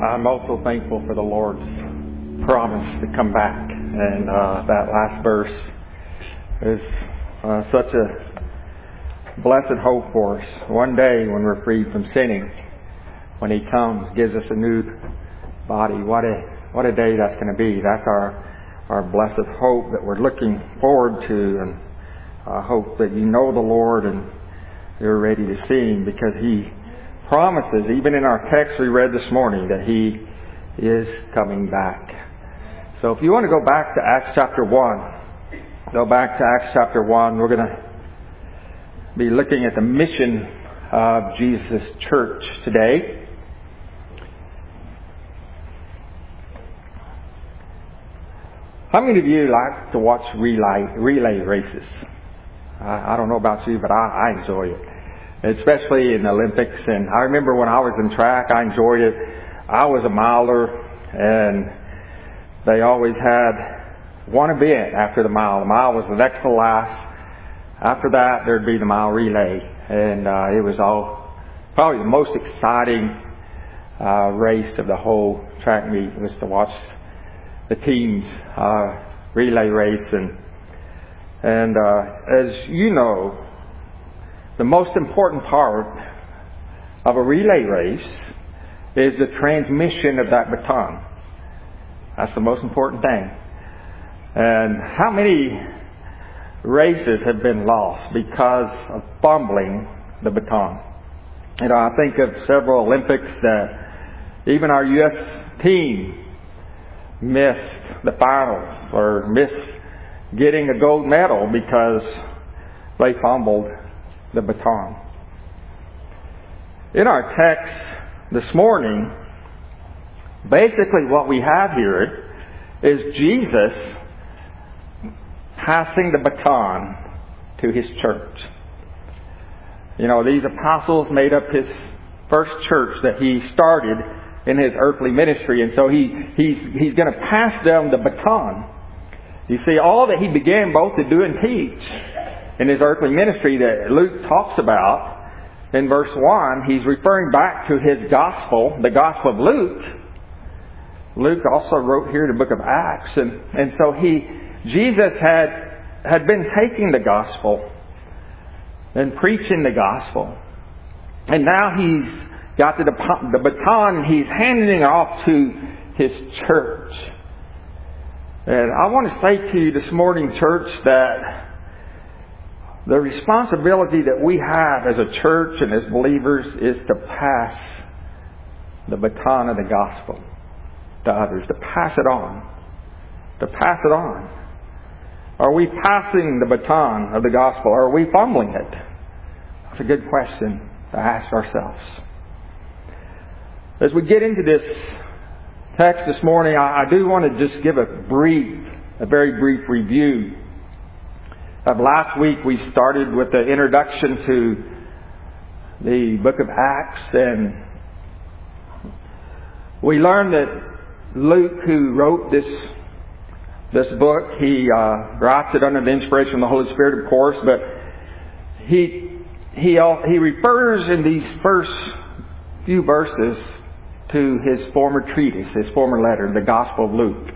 I'm also thankful for the Lord's promise to come back. And that last verse is such a blessed hope for us. One day when we're freed from sinning, when He comes, gives us a new body. What a day that's going to be. That's our blessed hope that we're looking forward to. And I hope that you know the Lord and you're ready to see Him, because He promises, even in our text we read this morning, that He is coming back. So if you want to go back to Acts chapter 1, go back to Acts chapter 1. We're going to be looking at the mission of Jesus' church today. How many of you like to watch relay races? I don't know about you, but I enjoy it. Especially in the Olympics. And I remember when I was in track, I enjoyed it. I was a miler, and they always had one event after the mile. The mile was the next to last. After that, there'd be the mile relay. And it was probably the most exciting race of the whole track meet, was to watch the teams relay race. And as you know, the most important part of a relay race is the transmission of that baton. That's the most important thing. And how many races have been lost because of fumbling the baton? You know, I think of several Olympics that even our U.S. team missed the finals or missed getting a gold medal because they fumbled the baton. In our text this morning, basically what we have here is Jesus passing the baton to His church. You know, these apostles made up His first church that He started in His earthly ministry, and so He's going to pass them the baton. You see, all that He began both to do and teach in His earthly ministry that Luke talks about in verse 1, he's referring back to his gospel, the Gospel of Luke. Luke also wrote here the book of Acts. And so Jesus had been taking the gospel and preaching the gospel. And now He's got the baton, and He's handing it off to His church. And I want to say to you this morning, church, that the responsibility that we have as a church and as believers is to pass the baton of the gospel to others, to pass it on. To pass it on. Are we passing the baton of the gospel, or are we fumbling it? That's a good question to ask ourselves. As we get into this text this morning, I do want to just give a very brief review of last week. We started with the introduction to the book of Acts, and we learned that Luke, who wrote this book, he writes it under the inspiration of the Holy Spirit, of course, but he refers in these first few verses to his former treatise, his former letter, the Gospel of Luke.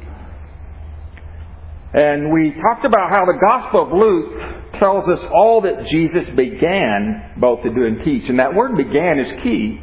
And we talked about how the Gospel of Luke tells us all that Jesus began both to do and teach. And that word began is key.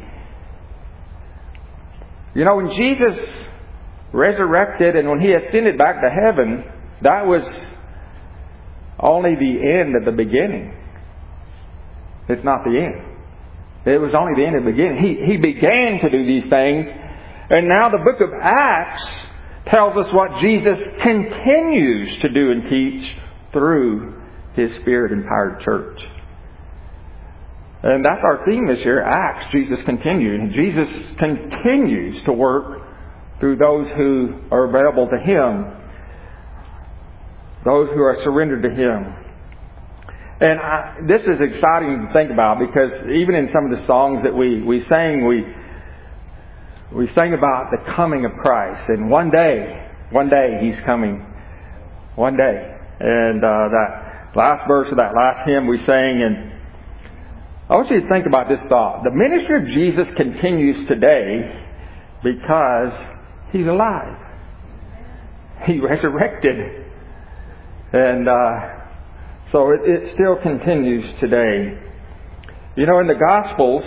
You know, when Jesus resurrected and when He ascended back to heaven, that was only the end of the beginning. It's not the end. It was only the end of the beginning. He began to do these things. And now the book of Acts tells us what Jesus continues to do and teach through His Spirit-empowered church. And that's our theme this year, Acts. Jesus continued. Jesus continues to work through those who are available to Him, those who are surrendered to Him. And this is exciting to think about, because even in some of the songs that we sang, we sang about the coming of Christ. And one day He's coming. One day. And that last verse of that last hymn we sang, and I want you to think about this thought. The ministry of Jesus continues today Because He's alive. He resurrected. And so it still continues today. You know, in the Gospels,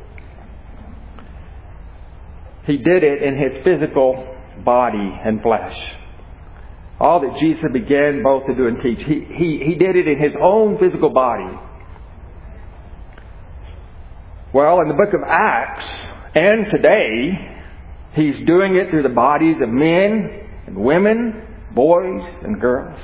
He did it in His physical body and flesh. All that Jesus began both to do and teach, He did it in His own physical body. Well, in the book of Acts, and today, He's doing it through the bodies of men and women, boys and girls,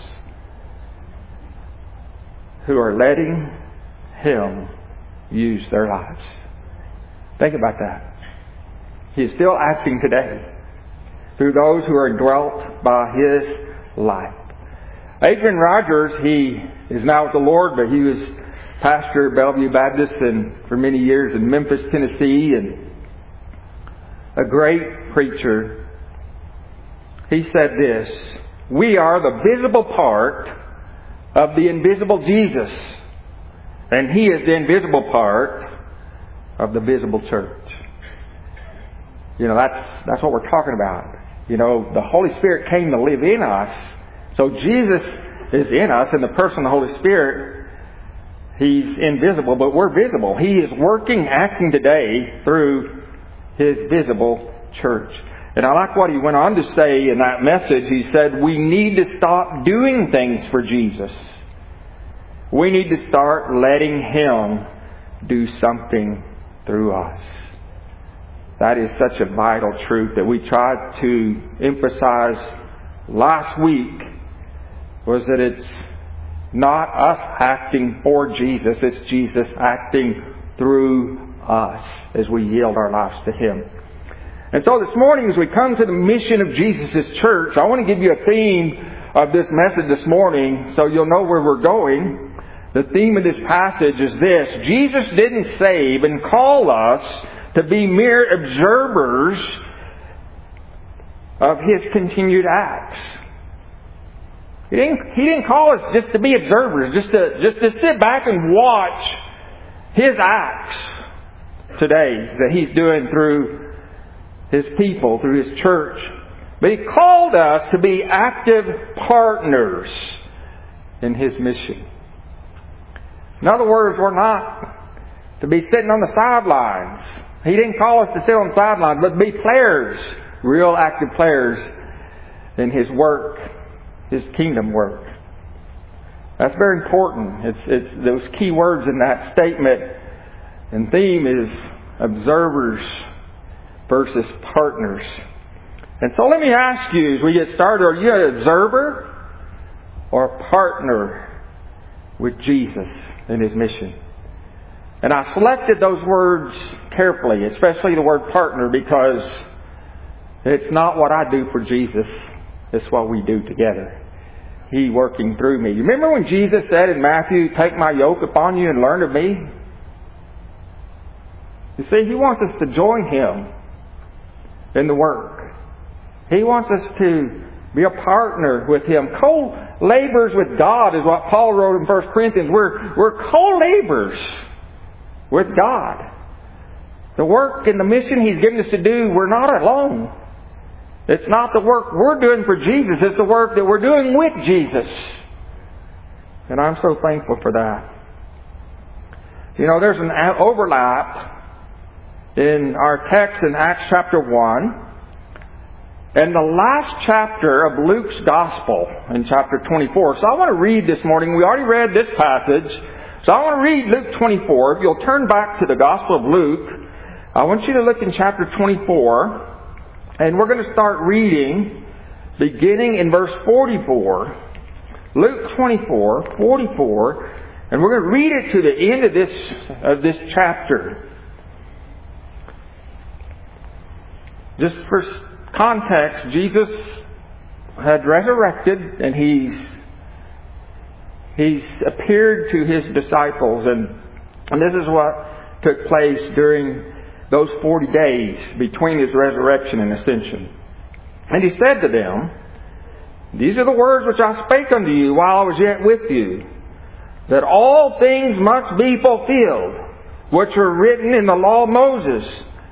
who are letting Him use their lives. Think about that. He is still acting today through those who are indwelt by His life. Adrian Rogers, he is now with the Lord, but he was pastor at Bellevue Baptist for many years in Memphis, Tennessee, and a great preacher. He said this: "We are the visible part of the invisible Jesus, and He is the invisible part of the visible church." You know, that's what we're talking about. You know, the Holy Spirit came to live in us. So Jesus is in us in the person of the Holy Spirit. He's invisible, but we're visible. He is working, acting today through His visible church. And I like what he went on to say in that message. He said, we need to stop doing things for Jesus. We need to start letting Him do something through us. That is such a vital truth that we tried to emphasize last week, was that it's not us acting for Jesus, it's Jesus acting through us as we yield our lives to Him. And so this morning, as we come to the mission of Jesus' church, I want to give you a theme of this message this morning so you'll know where we're going. The theme of this passage is this: Jesus didn't save and call us to be mere observers of His continued acts. He didn't call us just to be observers, just to sit back and watch His acts today that He's doing through His people, through His church. But He called us to be active partners in His mission. In other words, we're not to be sitting on the sidelines. He didn't call us to sit on the sidelines, but to be players, real active players in His work, His kingdom work. That's very important. It's those key words in that statement and theme is observers versus partners. And so let me ask you as we get started, are you an observer or a partner with Jesus in His mission? And I selected those words carefully, especially the word partner, because it's not what I do for Jesus, it's what we do together. He working through me. You remember when Jesus said in Matthew, "Take my yoke upon you and learn of me"? You see, He wants us to join Him in the work. He wants us to be a partner with Him. Co-laborers with God is what Paul wrote in 1 Corinthians. We're co-laborers with God. The work and the mission He's given us to do, we're not alone. It's not the work we're doing for Jesus. It's the work that we're doing with Jesus. And I'm so thankful for that. You know, there's an overlap in our text in Acts chapter 1 and the last chapter of Luke's Gospel in chapter 24. So I want to read this morning. We already read this passage. So I want to read Luke 24. If you'll turn back to the Gospel of Luke, I want you to look in chapter 24. And we're going to start reading beginning in verse 44. Luke 24, 44. And we're going to read it to the end of this chapter. Just for context, Jesus had resurrected and He's appeared to His disciples, and this is what took place during those 40 days between His resurrection and ascension. And He said to them, "These are the words which I spake unto you while I was yet with you, that all things must be fulfilled, which were written in the law of Moses,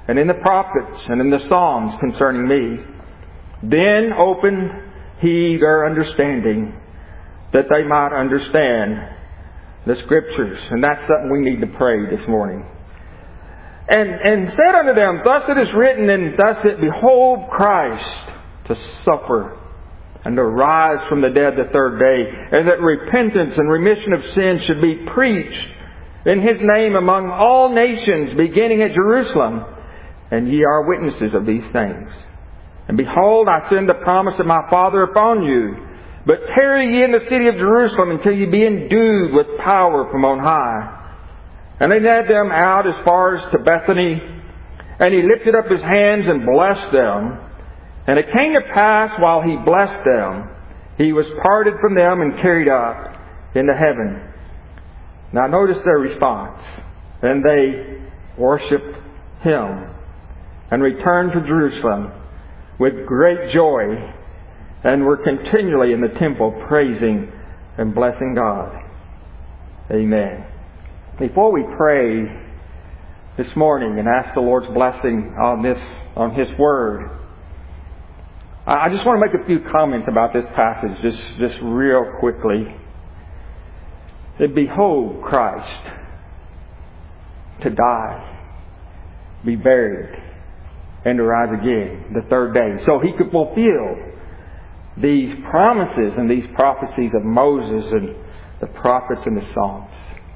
and in the prophets and in the Psalms concerning me. Then opened He their understanding, that they might understand the Scriptures. And that's something we need to pray this morning. And said unto them, Thus it is written, and thus it, Behold Christ to suffer and to rise from the dead the third day, and that repentance and remission of sins should be preached in His name among all nations, beginning at Jerusalem. And ye are witnesses of these things. And behold, I send the promise of my Father upon you. But tarry ye in the city of Jerusalem until ye be endued with power from on high. And they led them out as far as to Bethany. And He lifted up His hands and blessed them. And it came to pass, while He blessed them, He was parted from them and carried up into heaven. Now notice their response. And they worshiped Him and returned to Jerusalem with great joy, and were continually in the temple praising and blessing God. Amen. Before we pray this morning and ask the Lord's blessing on His Word, I just want to make a few comments about this passage, just real quickly. That behold Christ to die, be buried, and to rise again the third day, so He could fulfill these promises and these prophecies of Moses and the prophets and the Psalms.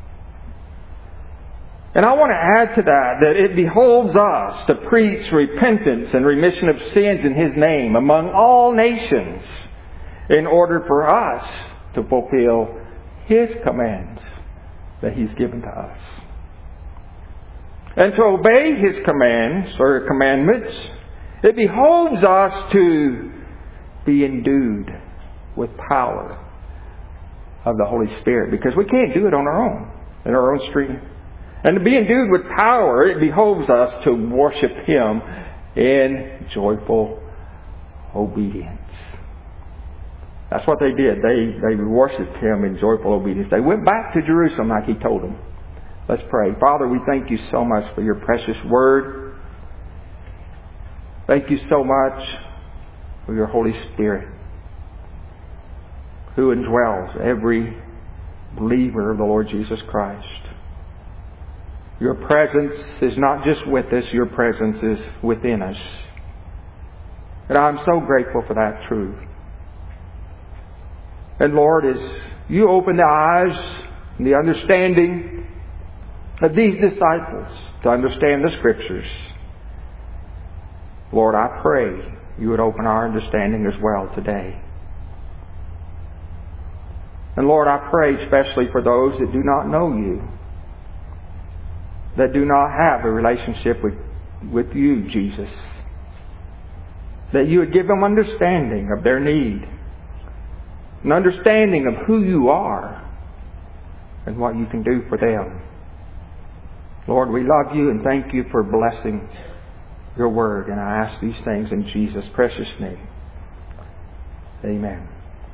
And I want to add to that it behoves us to preach repentance and remission of sins in His name among all nations, in order for us to fulfill His commands that He's given to us. And to obey His commands or commandments, it behoves us to be endued with power of the Holy Spirit, because we can't do it on our own, in our own strength. And to be endued with power, it behoves us to worship Him in joyful obedience. That's what they did. They worshipped Him in joyful obedience. They went back to Jerusalem like He told them. Let's pray. Father, we thank You so much for Your precious Word. Thank You so much for Your Holy Spirit, who indwells every believer of the Lord Jesus Christ. Your presence is not just with us, Your presence is within us. And I'm so grateful for that truth. And Lord, as You open the eyes and the understanding of these disciples to understand the Scriptures, Lord, I pray You would open our understanding as well today. And Lord, I pray especially for those that do not know You, that do not have a relationship with You, Jesus, that You would give them understanding of their need, an understanding of who You are and what You can do for them. Lord, we love You and thank You for blessing Your Word, and I ask these things in Jesus' precious name. Amen.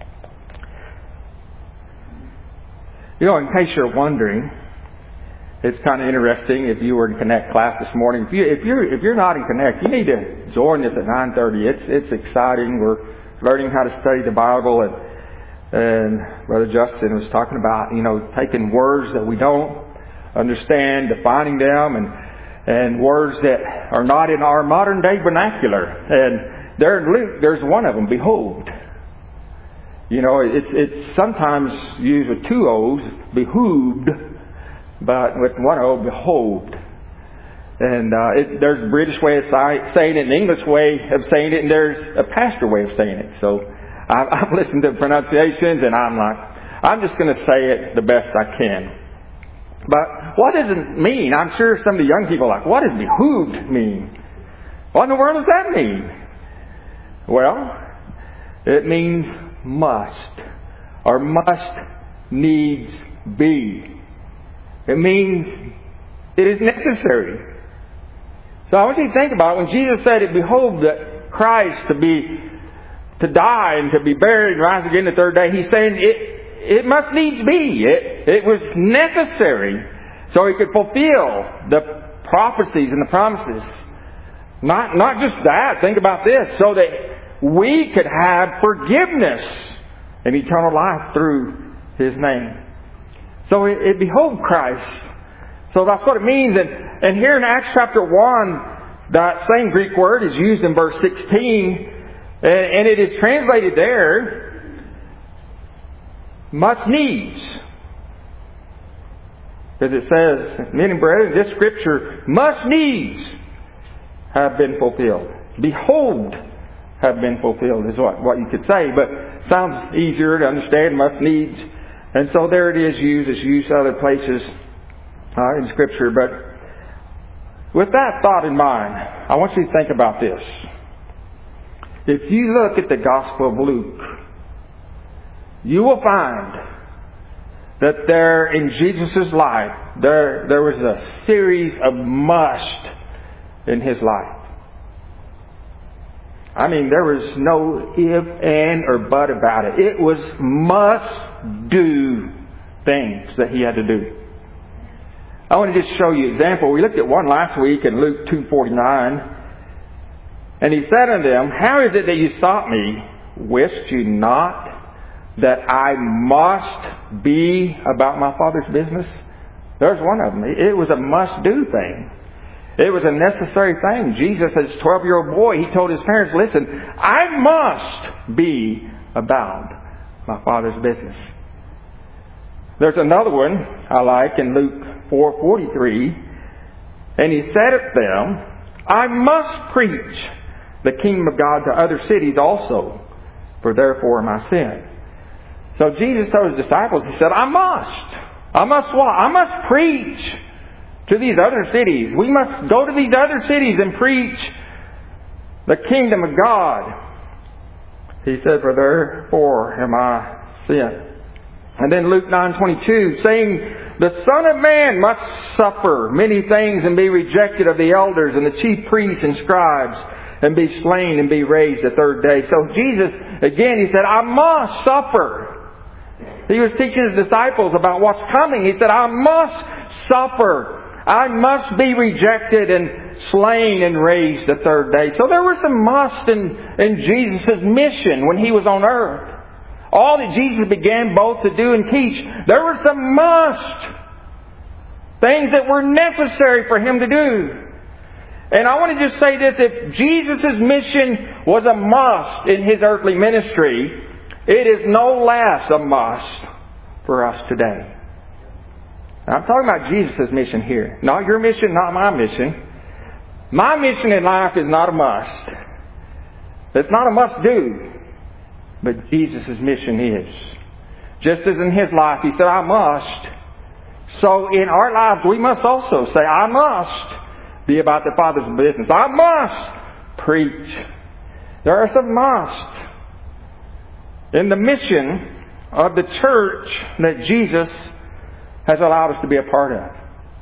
You know, in case you're wondering, it's kind of interesting if you were in Connect class this morning. If you're not in Connect, you need to join us at 9:30. It's exciting. We're learning how to study the Bible, and Brother Justin was talking about, taking words that we don't understand, defining them, and words that are not in our modern day vernacular. And there in Luke, there's one of them, behold. It's sometimes used with two O's, behooved, but with one O, behold. And there's a British way of saying it, an English way of saying it, and there's a pastor way of saying it. So I've listened to pronunciations, and I'm just going to say it the best I can. But what does it mean? I'm sure some of the young people are like, what does behooved mean? What in the world does that mean? Well, it means must, or must needs be. It means it is necessary. So I want you to think about it. When Jesus said it behoved Christ to die and to be buried and rise again the third day, He's saying it must needs be. It was necessary so He could fulfill the prophecies and the promises Not just that. Think about this. So that we could have forgiveness and eternal life through His name. So it behold Christ. So that's what it means. And here in Acts chapter 1, that same Greek word is used in verse 16. And it is translated there, must needs. Because it says, men and brethren, this scripture must needs have been fulfilled. Behold, have been fulfilled is what you could say. But it sounds easier to understand, must needs. And so there it is used. It's used other places in Scripture. But with that thought in mind, I want you to think about this. If you look at the Gospel of Luke, you will find that there in Jesus' life, there was a series of must in His life. I mean, there was no if, and, or but about it. It was must-do things that He had to do. I want to just show you an example. We looked at one last week in Luke 2:49. And He said unto them, how is it that you sought me? Wist you not that I must be about my Father's business? There's one of them. It was a must-do thing. It was a necessary thing. Jesus, as a 12-year-old boy, He told His parents, listen, I must be about my Father's business. There's another one I like in Luke 4:43. And He said of them, I must preach the kingdom of God to other cities also, for therefore am I sent. So Jesus told His disciples, He said, I must what? I must preach to these other cities. We must go to these other cities and preach the kingdom of God. He said, for therefore am I sent. And then Luke 9:22, saying, the Son of Man must suffer many things and be rejected of the elders and the chief priests and scribes, and be slain and be raised the third day. So Jesus, again, He said, I must suffer. He was teaching His disciples about what's coming. He said, I must suffer. I must be rejected and slain and raised the third day. So there were some must in Jesus' mission when He was on earth. All that Jesus began both to do and teach, there were some must. Things that were necessary for Him to do. And I want to just say this, if Jesus' mission was a must in His earthly ministry, it is no less a must for us today. Now, I'm talking about Jesus' mission here. Not your mission, not my mission. My mission in life is not a must. It's not a must-do. But Jesus' mission is. Just as in His life, He said, I must. So in our lives, we must also say, I must be about the Father's business. I must preach. There are some musts in the mission of the church that Jesus has allowed us to be a part of.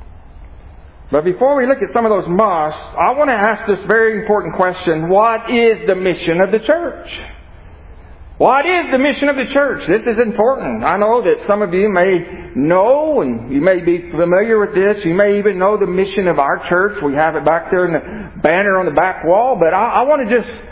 But before we look at some of those musts, I want to ask this very important question. What is the mission of the church? What is the mission of the church? This is important. I know that some of you may know, and you may be familiar with this. You may even know the mission of our church. We have it back there in the banner on the back wall. But I want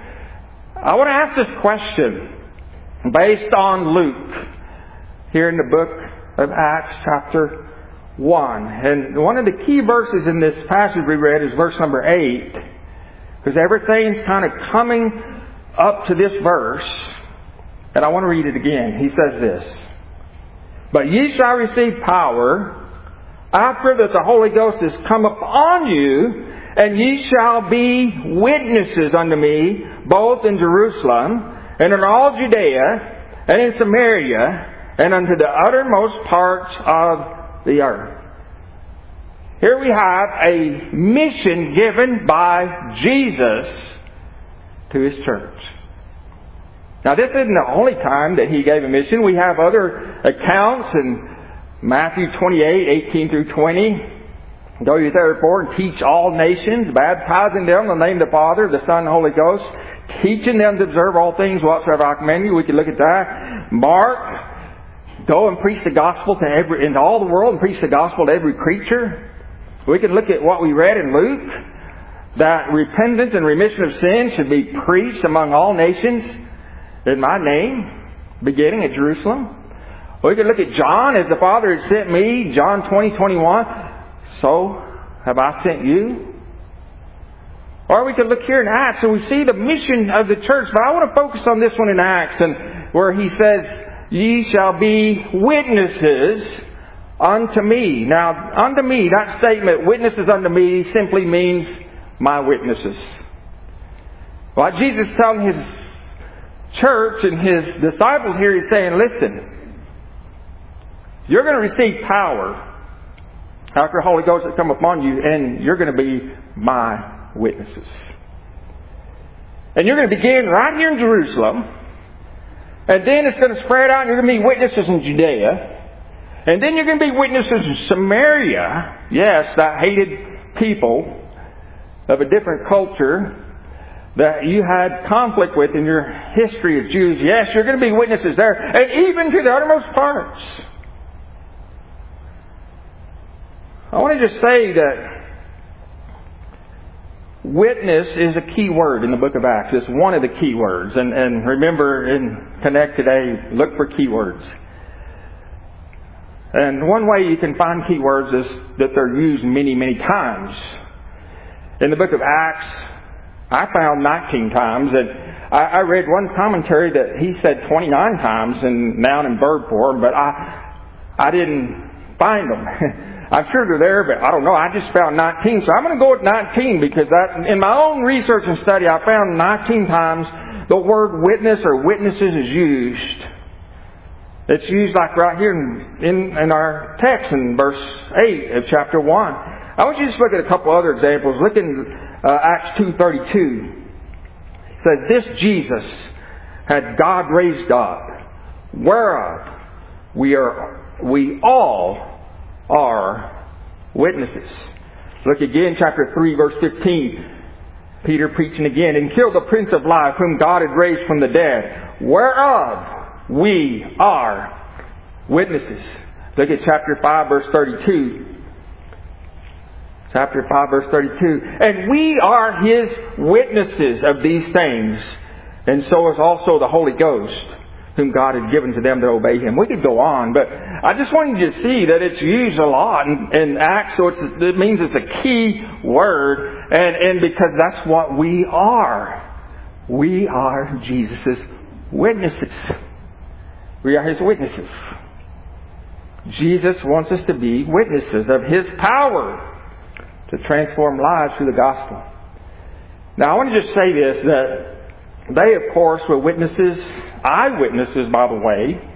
to ask this question based on Luke here in the book of Acts chapter 1. And one of the key verses in this passage we read is verse number 8. Because everything's kind of coming up to this verse. And I want to read it again. He says this. But ye shall receive power after that the Holy Ghost is come upon you, and ye shall be witnesses unto me, both in Jerusalem, and in all Judea, and in Samaria, and unto the uttermost parts of the earth. Here we have a mission given by Jesus to His church. Now, this isn't the only time that He gave a mission. We have other accounts in Matthew 28:18 through 20. Go ye therefore and teach all nations, baptizing them in the name of the Father, the Son, and the Holy Ghost, teaching them to observe all things whatsoever I command you. We can look at that. Mark, go and preach the gospel into all the world and preach the gospel to every creature. We can look at what we read in Luke. that repentance and remission of sin should be preached among all nations in my name, beginning at Jerusalem. We could look at John, as the Father had sent me, John 20:21. So have I sent you? Or we could look here in Acts and we see the mission of the church. But I want to focus on this one in Acts, and where he says, ye shall be witnesses unto me. Now, unto me, that statement, witnesses unto me, simply means my witnesses. Like Jesus telling his church and his disciples here, he's saying, listen, you're going to receive power after the Holy Ghost has come upon you, and you're going to be my witnesses. And you're going to begin right here in Jerusalem, and then it's going to spread out, and you're going to be witnesses in Judea, and then you're going to be witnesses in Samaria. Yes, that hated people of a different culture that you had conflict with in your history as Jews. Yes, you're going to be witnesses there, and even to the uttermost parts. I want to just say that witness is a key word in the book of Acts. It's one of the key words. And remember, in Connect today, look for key words. And one way you can find key words is that they're used many, many times. In the book of Acts, I found 19 times. And I read one commentary that he said 29 times in noun and verb form, but I didn't find them. I'm sure they're there, but I don't know. I just found 19. So I'm going to go with 19 because in my own research and study, I found 19 times the word witness or witnesses is used. It's used like right here in our text in verse 8 of chapter 1. I want you to just look at a couple other examples. Look in Acts 2:32. It says, this Jesus had God raised up, whereof we all are witnesses. Look again, chapter 3, verse 15. Peter preaching again. And killed the Prince of Life, whom God had raised from the dead, whereof we are witnesses. Look at chapter 5, verse 32. Chapter 5, verse 32. And we are His witnesses of these things, and so is also the Holy Ghost, whom God had given to them that obey Him. We could go on, but I just wanted you to see that it's used a lot in Acts, so it means it's a key word, and because that's what we are. We are Jesus' witnesses. We are His witnesses. Jesus wants us to be witnesses of His power to transform lives through the gospel. Now I want to just say this, that they of course were witnesses, eyewitnesses by the way,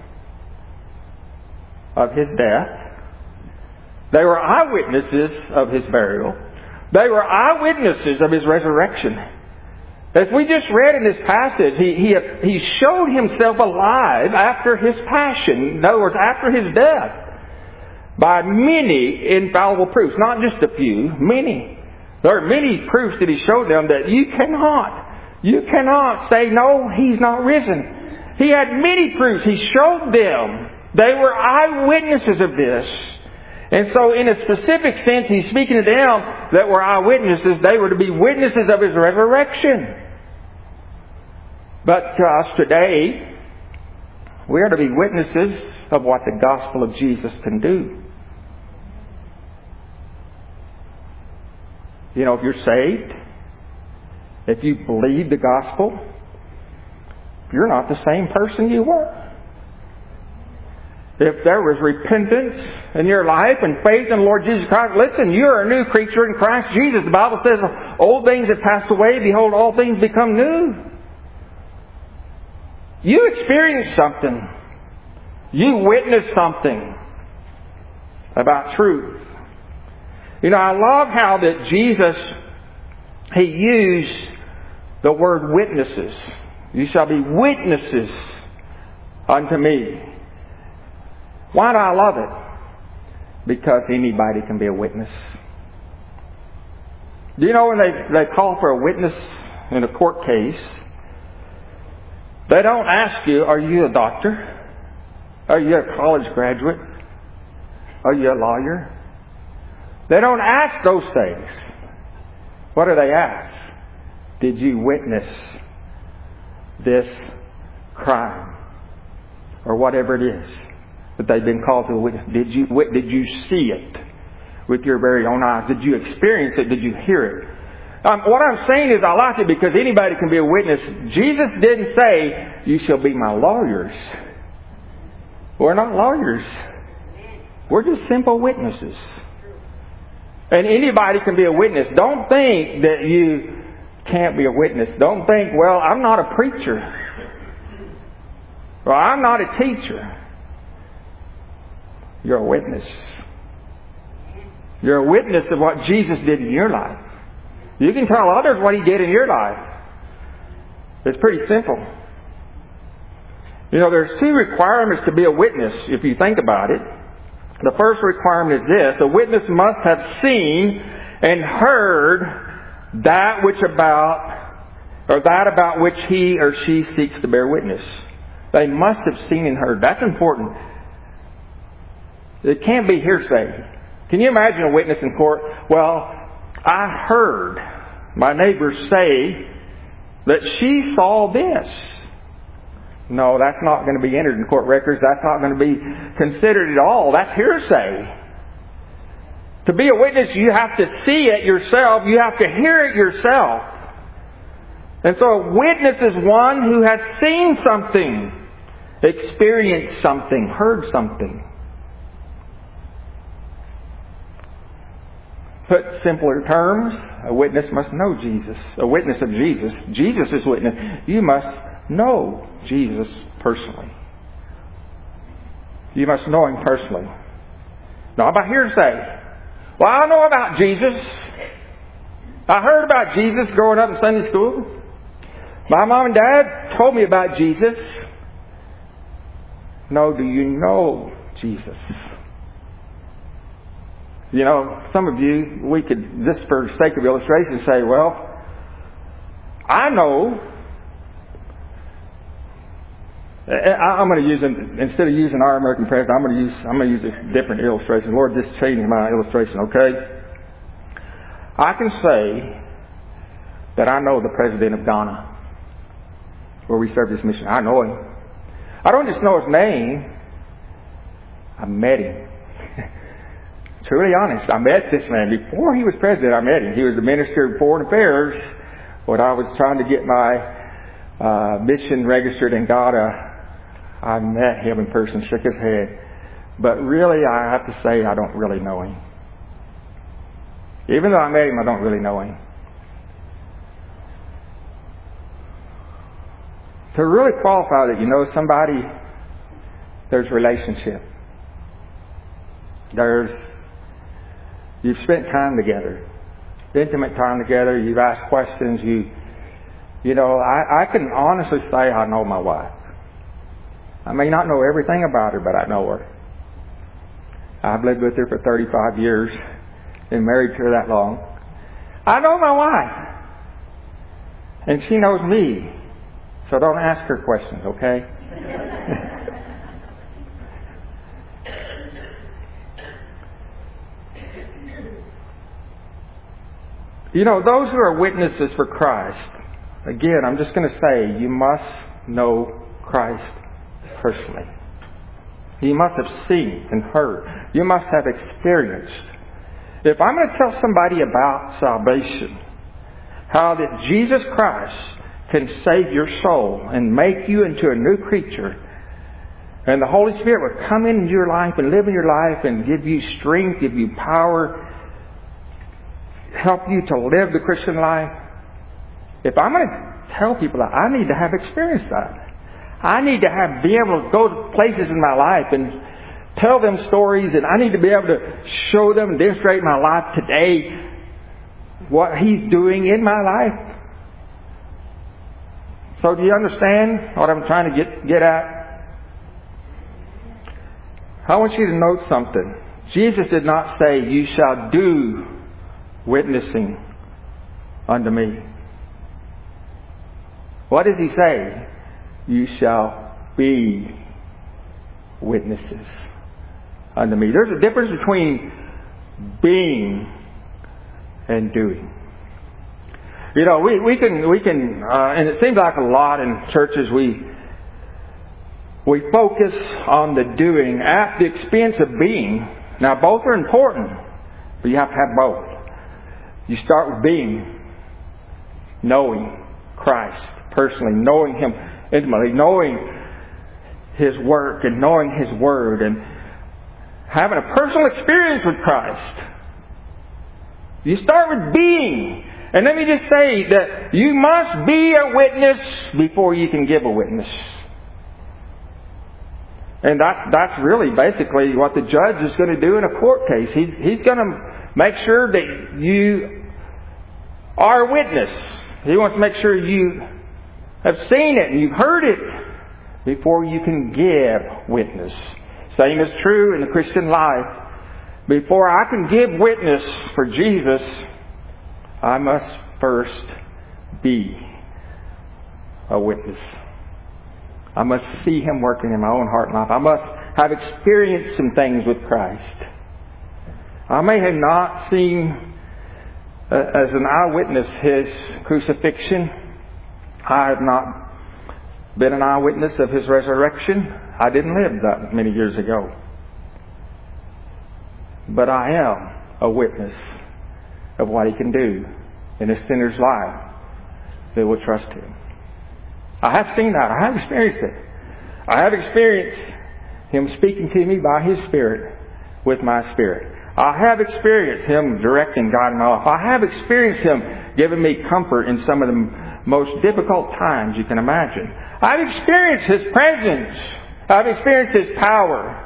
of His death. They were eyewitnesses of His burial. They were eyewitnesses of His resurrection. As we just read in this passage, He showed Himself alive after His passion. In other words, after His death. By many infallible proofs. Not just a few. Many. There are many proofs that He showed them that you cannot say, no, He's not risen. He had many proofs. He showed them. They were eyewitnesses of this. And so in a specific sense, He's speaking to them that were eyewitnesses. They were to be witnesses of His resurrection. But to us today, we are to be witnesses of what the gospel of Jesus can do. You know, if you're saved, if you believe the gospel, you're not the same person you were. If there was repentance in your life and faith in the Lord Jesus Christ, listen, you are a new creature in Christ Jesus. The Bible says, old things have passed away, behold, all things become new. You experienced something. You witnessed something about truth. You know, I love how that Jesus, He used the word witnesses. You shall be witnesses unto me. Why do I love it? Because anybody can be a witness. Do you know when they call for a witness in a court case, they don't ask you, are you a doctor? Are you a college graduate? Are you a lawyer? They don't ask those things. What do they ask? Did you witness this crime? Or whatever it is that they've been called to witness. Did you see it with your very own eyes? Did you experience it? Did you hear it? What I'm saying is I like it because anybody can be a witness. Jesus didn't say, you shall be my lawyers. We're not lawyers. We're just simple witnesses. And anybody can be a witness. Don't think that you can't be a witness. Don't think, well, I'm not a preacher. Well, I'm not a teacher. You're a witness. You're a witness of what Jesus did in your life. You can tell others what He did in your life. It's pretty simple. There's 2 requirements to be a witness, if you think about it. The first requirement is this: a witness must have seen and heard that about which he or she seeks to bear witness. They must have seen and heard. That's important. It can't be hearsay. Can you imagine a witness in court? Well, I heard my neighbor say that she saw this. No, that's not going to be entered in court records. That's not going to be considered at all. That's hearsay. To be a witness, you have to see it yourself. You have to hear it yourself. And so a witness is one who has seen something, experienced something, heard something. Put simpler terms, a witness must know Jesus. A witness of Jesus. Jesus is witness. You must know Jesus personally. You must know Him personally. Not about hearsay. Well, I know about Jesus. I heard about Jesus growing up in Sunday school. My mom and dad told me about Jesus. No, do you know Jesus? Some of you, we could, just for the sake of illustration, say, well, I know. I'm going to use, instead of using our American president, I'm going to use a different illustration. Lord, just change my illustration, okay? I can say that I know the president of Ghana, where we serve this mission. I know him. I don't just know his name. I met him. Truly honest, I met this man. Before he was president, I met him. He was the Minister of Foreign Affairs when I was trying to get my mission registered in Ghana. I met him in person, shook his head. But really, I have to say, I don't really know him. Even though I met him, I don't really know him. To really qualify that you know somebody, there's relationship. You've spent time together, intimate time together. You've asked questions. I can honestly say I know my wife. I may not know everything about her, but I know her. I've lived with her for 35 years, been married to her that long. I know my wife, and she knows me. So don't ask her questions, okay? Those who are witnesses for Christ, again, I'm just going to say, you must know Christ personally. You must have seen and heard. You must have experienced. If I'm going to tell somebody about salvation, how that Jesus Christ can save your soul and make you into a new creature, and the Holy Spirit will come into your life and live in your life and give you strength, give you power, help you to live the Christian life. If I'm going to tell people that, I need to have experienced that. I need to be able to go to places in my life and tell them stories, and I need to be able to show them and demonstrate in my life today what He's doing in my life. So do you understand what I'm trying to get at? I want you to note something. Jesus did not say, you shall do witnessing unto me. What does He say? You shall be witnesses unto me. There's a difference between being and doing. You know, we can, and it seems like a lot in churches we focus on the doing at the expense of being. Now, both are important, but you have to have both. You start with being, knowing Christ personally, knowing Him intimately, knowing His work and knowing His Word, and having a personal experience with Christ. You start with being. And let me just say that you must be a witness before you can give a witness. And that's really basically what the judge is going to do in a court case. He's going to make sure that you are a witness. He wants to make sure you have seen it and you've heard it before you can give witness. Same is true in the Christian life. Before I can give witness for Jesus, I must first be a witness. I must see Him working in my own heart and life. I must have experienced some things with Christ. I may have not seen as an eyewitness His crucifixion. I have not been an eyewitness of His resurrection. I didn't live that many years ago. But I am a witness of what He can do in a sinner's life that will trust Him. I have seen that. I have experienced it. I have experienced Him speaking to me by His Spirit with my spirit. I have experienced Him directing God in my life. I have experienced Him giving me comfort in some of the most difficult times you can imagine. I've experienced His presence. I've experienced His power.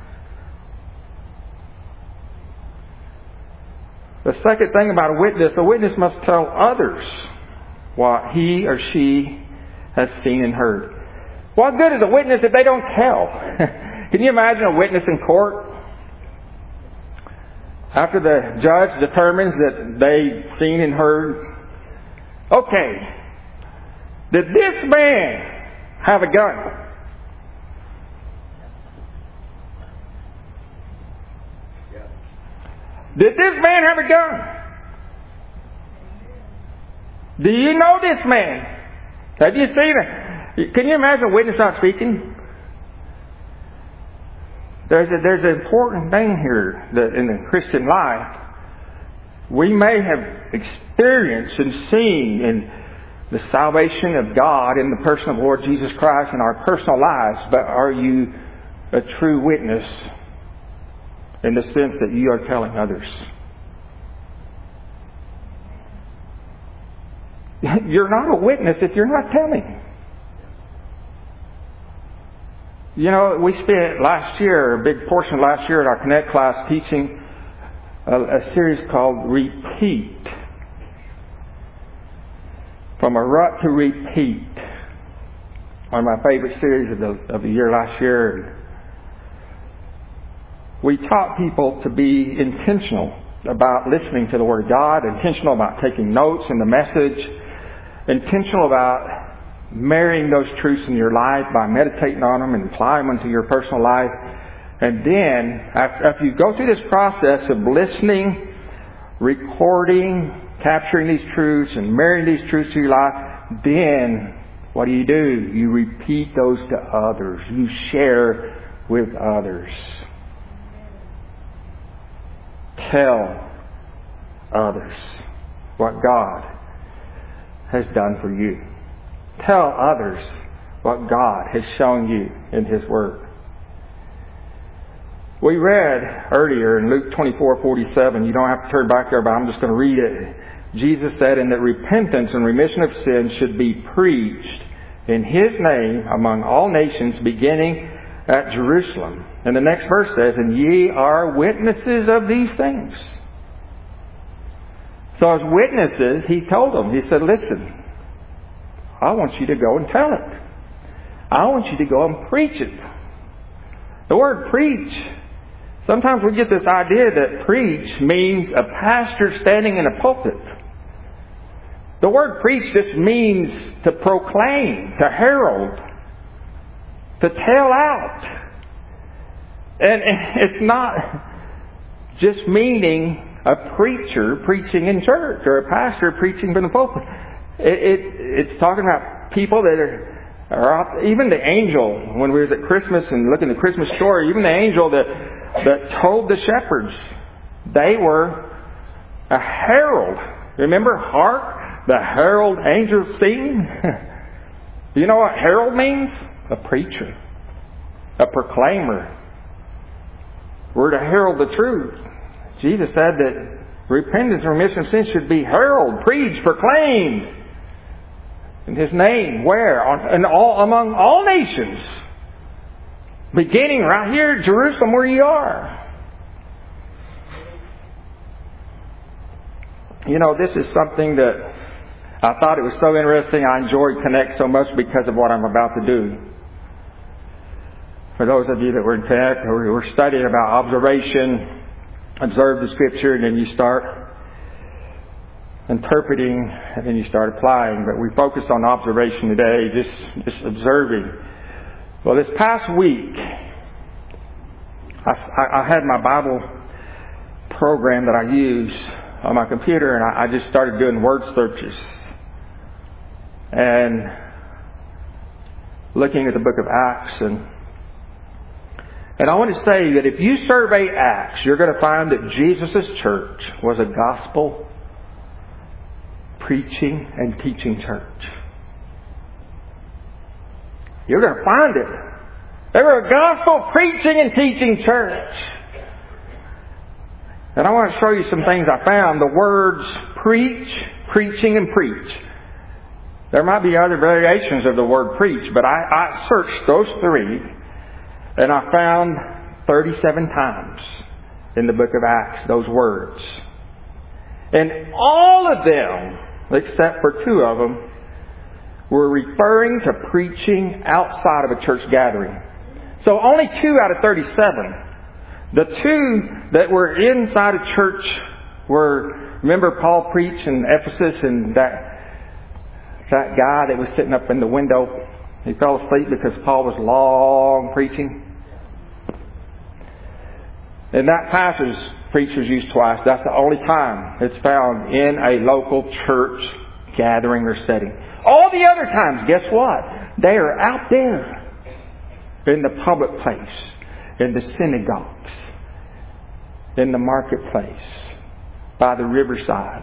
The second thing about a witness must tell others what he or she has seen and heard. What good is a witness if they don't tell? Can you imagine a witness in court? After the judge determines that they've seen and heard, okay, did this man have a gun? Did this man have a gun? Do you know this man? Have you seen it? Can you imagine a witness not speaking? There's an important thing here that in the Christian life, we may have experienced and seen in the salvation of God in the person of Lord Jesus Christ in our personal lives, but are you a true witness in the sense that you are telling others? You're not a witness if you're not telling. You know, we spent last year, a big portion of last year at our Connect class teaching a series called Repeat. From a rut to repeat. One of my favorite series of the year last year. We taught people to be intentional about listening to the Word of God, intentional about taking notes in the message, intentional about marrying those truths in your life by meditating on them and applying them to your personal life. And then, after you go through this process of listening, recording, capturing these truths and marrying these truths to your life, then what do? You repeat those to others. You share with others. Tell others what God has done for you. Tell others what God has shown you in His Word. We read earlier in Luke 24:47. You don't have to turn back there, but I'm just going to read it. Jesus said, "And that repentance and remission of sins should be preached in His name among all nations, beginning at Jerusalem." And the next verse says, "And ye are witnesses of these things." So as witnesses, He told them, He said, listen, I want you to go and tell it. I want you to go and preach it. The word preach, sometimes we get this idea that preach means a pastor standing in a pulpit. The word preach just means to proclaim, to herald, to tell out. And it's not just meaning a preacher preaching in church or a pastor preaching from the pulpit. It's talking about people that are out. Even the angel, when we was at Christmas and looking at the Christmas story, even the angel that told the shepherds, they were a herald. Remember, hark, the herald angels sing. Do you know what herald means? A preacher, a proclaimer. We're to herald the truth. Jesus said that repentance and remission of sins should be heralded, preached, proclaimed in His name. Where? Among all nations. Beginning right here at Jerusalem where you are. You know, this is something that I thought it was so interesting. I enjoyed Connect so much because of what I'm about to do. For those of you that were in Connect or were studying about observation, observe the Scripture, and then you start interpreting, and then you start applying. But we focus on observation today, just observing. Well, this past week, I had my Bible program that I use on my computer, and I just started doing word searches and looking at the book of Acts. And I want to say that if you survey Acts, you're going to find that Jesus' church was a gospel preaching and teaching church. You're going to find it. They were a gospel preaching and teaching church. And I want to show you some things I found. The words preach, preaching, and preach. There might be other variations of the word preach, but I searched those three, and I found 37 times in the book of Acts those words. And all of them, except for two of them, were referring to preaching outside of a church gathering. So only 2 out of 37. The 2 that were inside a church were, remember Paul preached in Ephesus, and that guy that was sitting up in the window, he fell asleep because Paul was long preaching. And that passage preachers used twice. That's the only time it's found in a local church gathering or setting. All the other times, guess what? They are out there in the public place, in the synagogues, in the marketplace, by the riverside,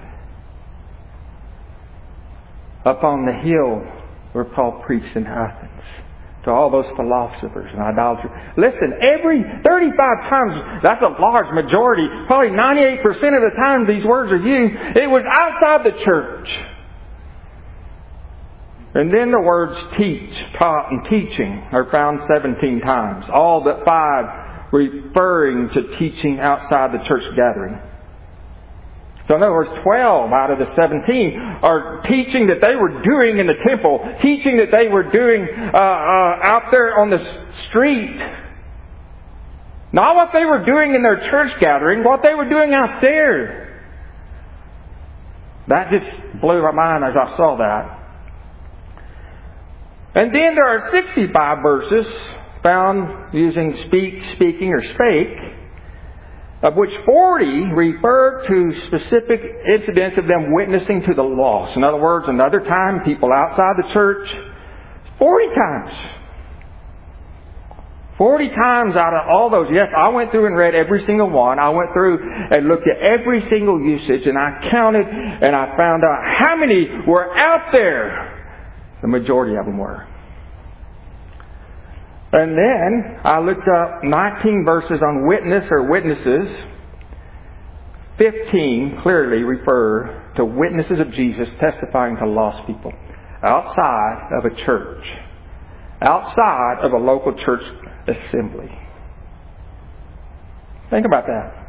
up on the hill where Paul preached in Athens, to all those philosophers and idolaters. Listen, every 35 times, that's a large majority, probably 98% of the time these words are used, it was outside the church. And then the words teach, taught, and teaching are found 17 times. All but 5 referring to teaching outside the church gathering. So in other words, 12 out of the 17 are teaching that they were doing in the temple, teaching that they were doing out there on the street. Not what they were doing in their church gathering, what they were doing out there. That just blew my mind as I saw that. And then there are 65 verses found using speak, speaking, or spake, of which 40 refer to specific incidents of them witnessing to the lost. In other words, another time, people outside the church, 40 times. 40 times out of all those. Yes, I went through and read every single one. I went through and looked at every single usage, and I counted, and I found out how many were out there. The majority of them were. And then I looked up 19 verses on witness or witnesses. 15 clearly refer to witnesses of Jesus testifying to lost people outside of a church, outside of a local church assembly. Think about that.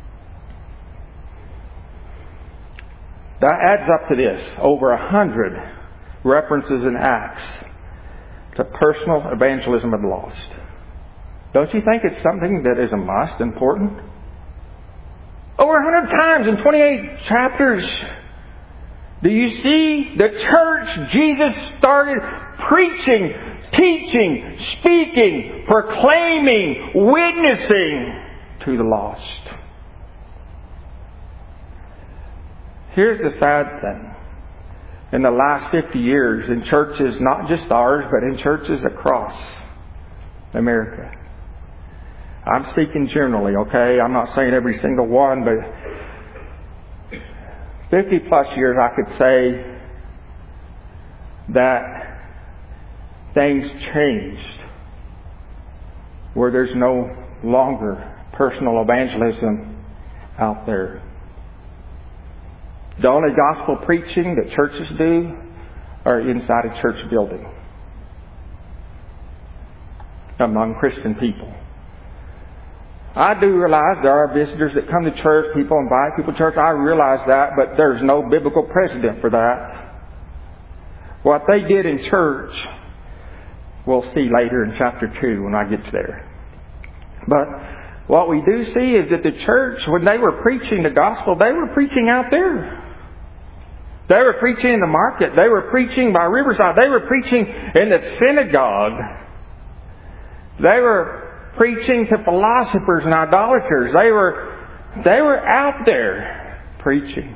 That adds up to this. Over 100 references in Acts to personal evangelism of the lost. Don't you think it's something that is a must, important? Over 100 times in 28 chapters. Do you see the church Jesus started preaching, teaching, speaking, proclaiming, witnessing to the lost? Here's the sad thing. In the last 50 years, in churches, not just ours, but in churches across America. I'm speaking generally, okay? I'm not saying every single one, but 50 plus years I could say that things changed where there's no longer personal evangelism out there. The only gospel preaching that churches do are inside a church building among Christian people. I do realize there are visitors that come to church, people invite people to church. I realize that, but there's no biblical precedent for that. What they did in church, we'll see later in chapter 2 when I get there. But what we do see is that the church, when they were preaching the gospel, they were preaching out there. They were preaching in the market. They were preaching by Riverside. They were preaching in the synagogue. They were preaching to philosophers and idolaters. They were out there preaching.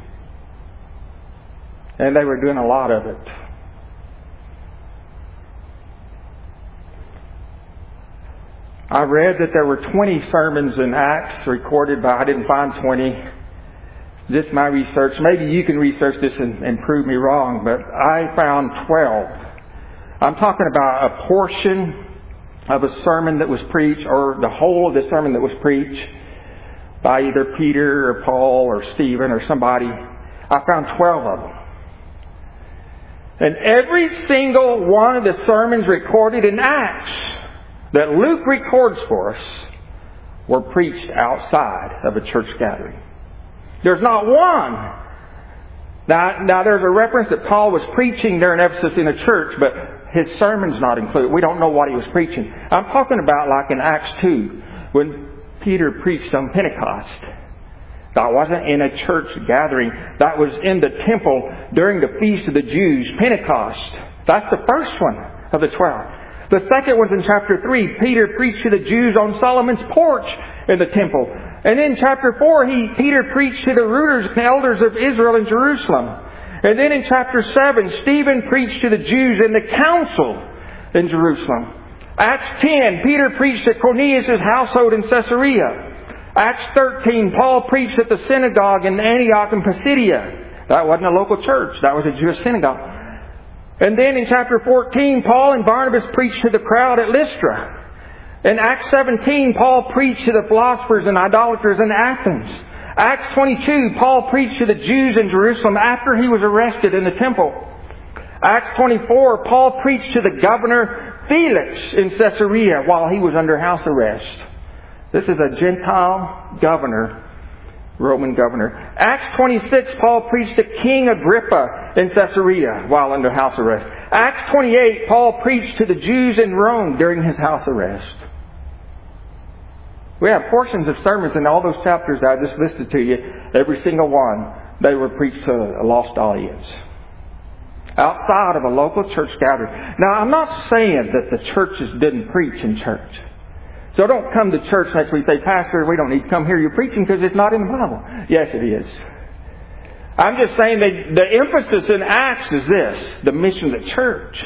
And they were doing a lot of it. I read that there were 20 sermons in Acts recorded, but I didn't find 20. This is my research. Maybe you can research this and prove me wrong, but I found 12. I'm talking about a portion of a sermon that was preached, or the whole of the sermon that was preached by either Peter or Paul or Stephen or somebody. I found 12 of them. And every single one of the sermons recorded in Acts that Luke records for us were preached outside of a church gathering. There's not one. Now there's a reference that Paul was preaching there in Ephesus in a church, but his sermon's not included. We don't know what he was preaching. I'm talking about like in Acts 2, when Peter preached on Pentecost. That wasn't in a church gathering. That was in the temple during the Feast of the Jews, Pentecost. That's the first one of the 12. The second was in chapter 3. Peter preached to the Jews on Solomon's porch in the temple. And in chapter 4, Peter preached to the rulers and elders of Israel in Jerusalem. And then in chapter 7, Stephen preached to the Jews in the council in Jerusalem. Acts 10, Peter preached at Cornelius' household in Caesarea. Acts 13, Paul preached at the synagogue in Antioch and Pisidia. That wasn't a local church. That was a Jewish synagogue. And then in chapter 14, Paul and Barnabas preached to the crowd at Lystra. In Acts 17, Paul preached to the philosophers and idolaters in Athens. Acts 22, Paul preached to the Jews in Jerusalem after he was arrested in the temple. Acts 24, Paul preached to the governor Felix in Caesarea while he was under house arrest. This is a Gentile governor, Roman governor. Acts 26, Paul preached to King Agrippa in Caesarea while under house arrest. Acts 28, Paul preached to the Jews in Rome during his house arrest. We have portions of sermons in all those chapters that I just listed to you. Every single one, they were preached to a lost audience. Outside of a local church gathering. Now, I'm not saying that the churches didn't preach in church. So don't come to church next week and say, Pastor, we don't need to come hear you preaching because it's not in the Bible. Yes, it is. I'm just saying that the emphasis in Acts is this. The mission of the church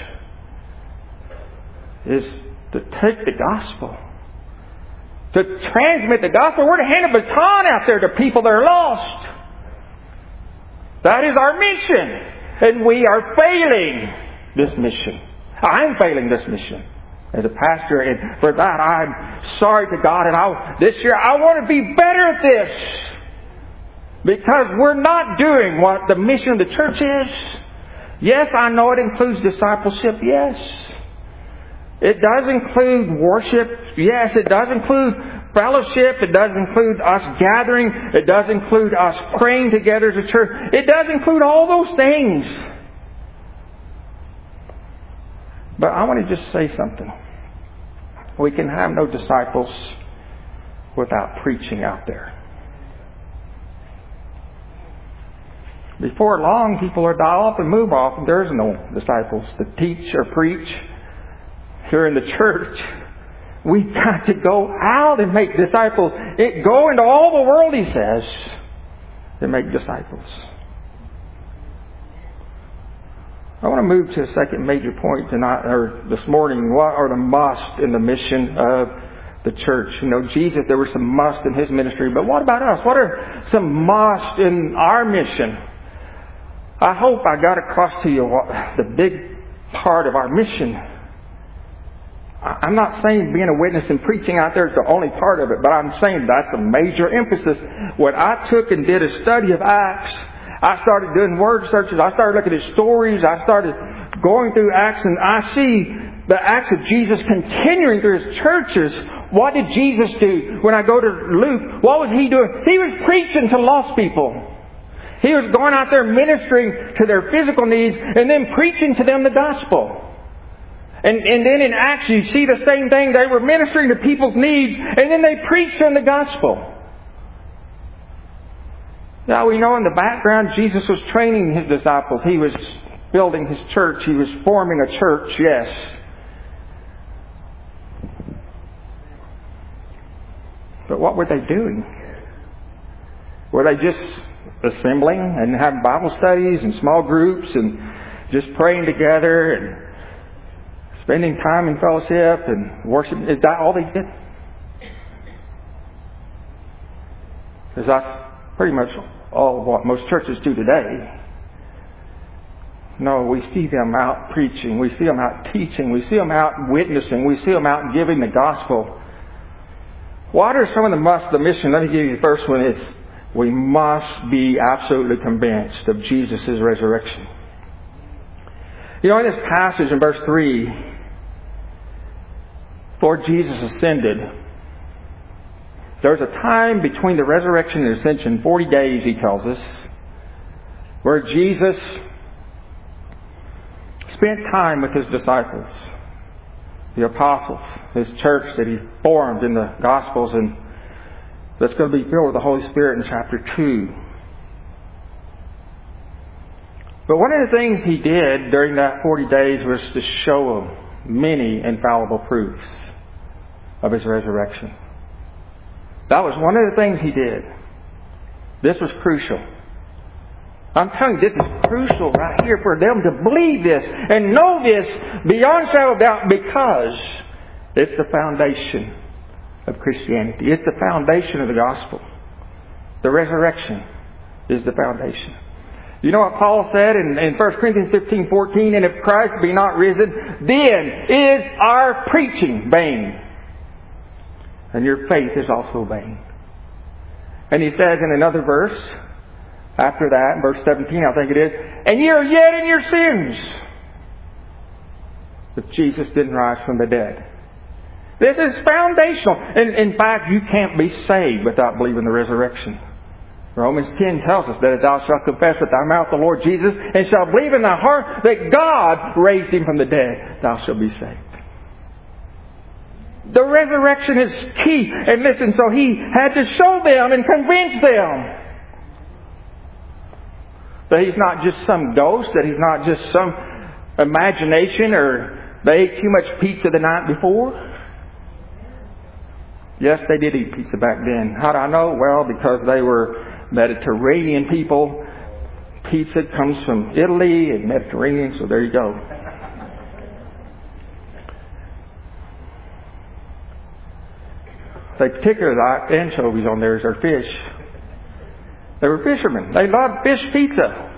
is to take the gospel. To transmit the gospel. We're to hand a baton out there to people that are lost. That is our mission. And we are failing this mission. I'm failing this mission as a pastor, and for that I'm sorry to God. And this year I want to be better at this, because we're not doing what the mission of the church is. Yes, I know it includes discipleship. Yes, it does include worship. Yes, it does include fellowship. It does include us gathering. It does include us praying together as a church. It does include all those things. But I want to just say something. We can have no disciples without preaching out there. Before long, people will die off and move off, and there's no disciples to teach or preach here in the church. We've got to go out and make disciples. Go into all the world, he says, to make disciples. I want to move to a second major point tonight, or this morning. What are the musts in the mission of the church? You know, Jesus, there were some musts in His ministry, but what about us? What are some musts in our mission? I hope I got across to you what the big part of our mission. I'm not saying being a witness and preaching out there is the only part of it, but I'm saying that's a major emphasis. When I took and did a study of Acts, I started doing word searches. I started looking at stories. I started going through Acts, and I see the acts of Jesus continuing through His churches. What did Jesus do? When I go to Luke, what was He doing? He was preaching to lost people. He was going out there ministering to their physical needs and then preaching to them the gospel. And then in Acts you see the same thing. They were ministering to people's needs and then they preached them the gospel. Now we know in the background Jesus was training His disciples. He was building His church. He was forming a church, yes. But what were they doing? Were they just assembling and having Bible studies and small groups and just praying together and spending time in fellowship and worship? Is that all they did? Because that's pretty much all of what most churches do today. No, we see them out preaching. We see them out teaching. We see them out witnessing. We see them out giving the gospel. What are some of the musts of the mission? Let me give you the first one. It's we must be absolutely convinced of Jesus' resurrection. You know, in this passage in verse 3, before Jesus ascended, there was a time between the resurrection and ascension, 40 days, He tells us, where Jesus spent time with His disciples, the apostles, His church that He formed in the Gospels, and that's going to be filled with the Holy Spirit in chapter 2. But one of the things He did during that 40 days was to show them many infallible proofs of His resurrection. That was one of the things He did. This was crucial. I'm telling you, this is crucial right here for them to believe this and know this beyond shadow of doubt, because it's the foundation of Christianity. It's the foundation of the gospel. The resurrection is the foundation. You know what Paul said in 1 Corinthians 15:14? And if Christ be not risen, then is our preaching vain, and your faith is also vain. And he says in another verse, after that, in verse 17 I think it is, and ye are yet in your sins, if Jesus didn't rise from the dead. This is foundational. And in fact, you can't be saved without believing the resurrection. Romans 10 tells us that if thou shalt confess with thy mouth the Lord Jesus and shalt believe in thy heart that God raised Him from the dead, thou shalt be saved. The resurrection is key. And listen, so He had to show them and convince them that He's not just some ghost, that He's not just some imagination, or they ate too much pizza the night before. Yes, they did eat pizza back then. How do I know? Well, because they were Mediterranean people. Pizza comes from Italy and Mediterranean, so there you go. They particularly like anchovies on theirs, or fish. They were fishermen. They loved fish pizza.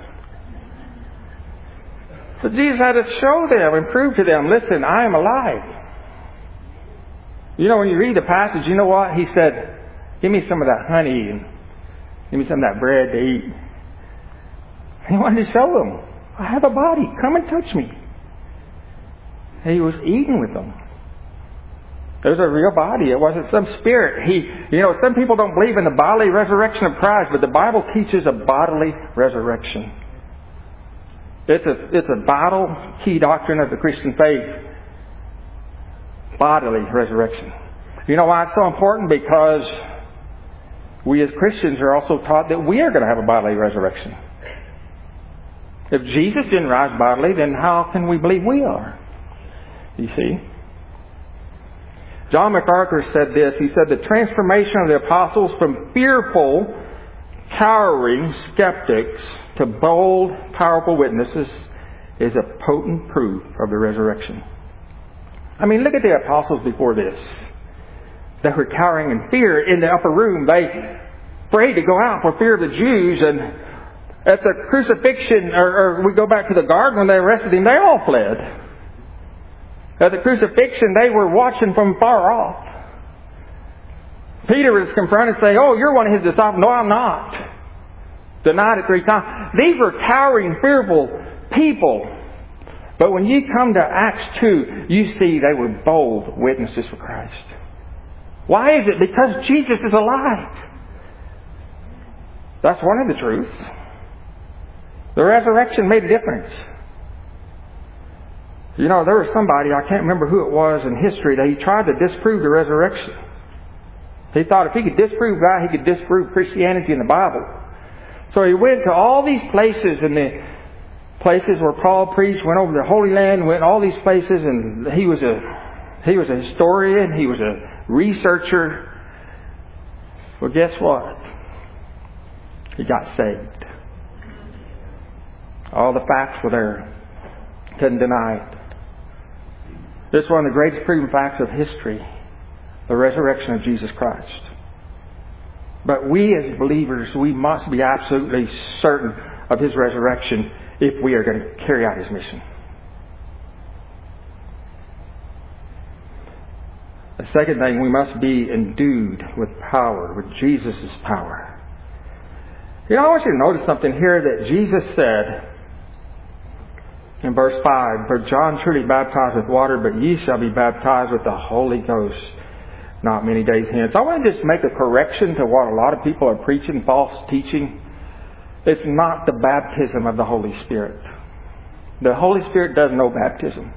So Jesus had to show them and prove to them, listen, I am alive. You know, when you read the passage, you know what? He said, give me some of that honey and give me some of that bread to eat. He wanted to show them, I have a body. Come and touch me. And He was eating with them. It was a real body. It wasn't some spirit. Some people don't believe in the bodily resurrection of Christ, but the Bible teaches a bodily resurrection. It's a vital key doctrine of the Christian faith. Bodily resurrection. You know why it's so important? Because we as Christians are also taught that we are going to have a bodily resurrection. If Jesus didn't rise bodily, then how can we believe we are? You see? John MacArthur said this. He said the transformation of the apostles from fearful, cowering skeptics to bold, powerful witnesses is a potent proof of the resurrection. I mean, look at the apostles before this. They were cowering in fear in the upper room. They afraid to go out for fear of the Jews. And at the crucifixion, or we go back to the garden when they arrested him, they all fled. At the crucifixion, they were watching from far off. Peter was confronted and say, "Oh, you're one of his disciples." "No, I'm not." Denied it 3 times. These were cowering, fearful people. But when you come to Acts 2, you see they were bold witnesses for Christ. Why is it? Because Jesus is alive. That's one of the truths. The resurrection made a difference. You know, there was somebody, I can't remember who it was in history, that he tried to disprove the resurrection. He thought if he could disprove God, he could disprove Christianity and the Bible. So he went to all these places, and the places where Paul preached, went over the Holy Land, went all these places, and he was a historian, he was a researcher. Well, guess what? He got saved. All the facts were there. Couldn't deny it. This is one of the greatest proven facts of history. The resurrection of Jesus Christ. But we as believers, we must be absolutely certain of His resurrection if we are going to carry out His mission. The second thing, we must be endued with power, with Jesus' power. You know, I want you to notice something here that Jesus said in verse 5, "For John truly baptized with water, but ye shall be baptized with the Holy Ghost not many days hence." I want to just make a correction to what a lot of people are preaching, false teaching. It's not the baptism of the Holy Spirit. The Holy Spirit does no baptism.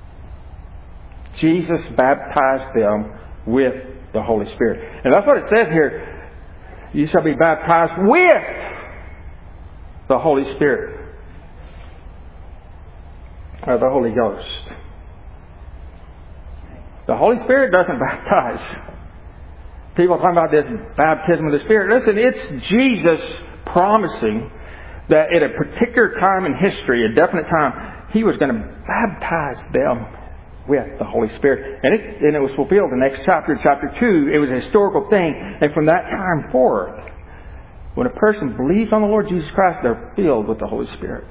Jesus baptized them with the Holy Spirit. And that's what it says here. You shall be baptized with the Holy Spirit. Or the Holy Ghost. The Holy Spirit doesn't baptize. People talking about this baptism of the Spirit. Listen, it's Jesus promising that at a particular time in history, a definite time, He was going to baptize them with the Holy Spirit. And it was fulfilled in the next chapter, chapter 2. It was a historical thing. And from that time forth, when a person believes on the Lord Jesus Christ, they're filled with the Holy Spirit.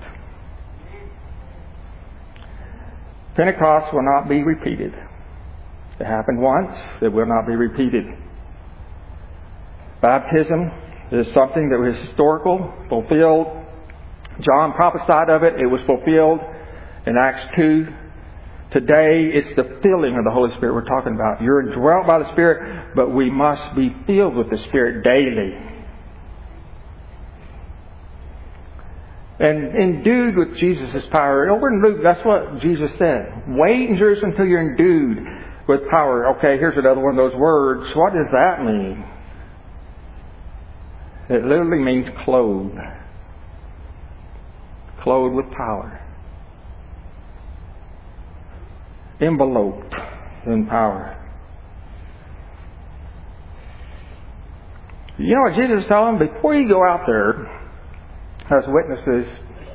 Pentecost will not be repeated. It happened once. It will not be repeated. Baptism is something that was historical, fulfilled. John prophesied of it. It was fulfilled in Acts 2. Today, it's the filling of the Holy Spirit we're talking about. You're indwelt by the Spirit, but we must be filled with the Spirit daily. And endued with Jesus' power. Over in Luke, that's what Jesus said. Wait in Jerusalem until you're endued with power. Okay, here's another one of those words. What does that mean? It literally means clothed. Clothed with power. Enveloped in power. You know what Jesus is telling them? Before you go out there as witnesses,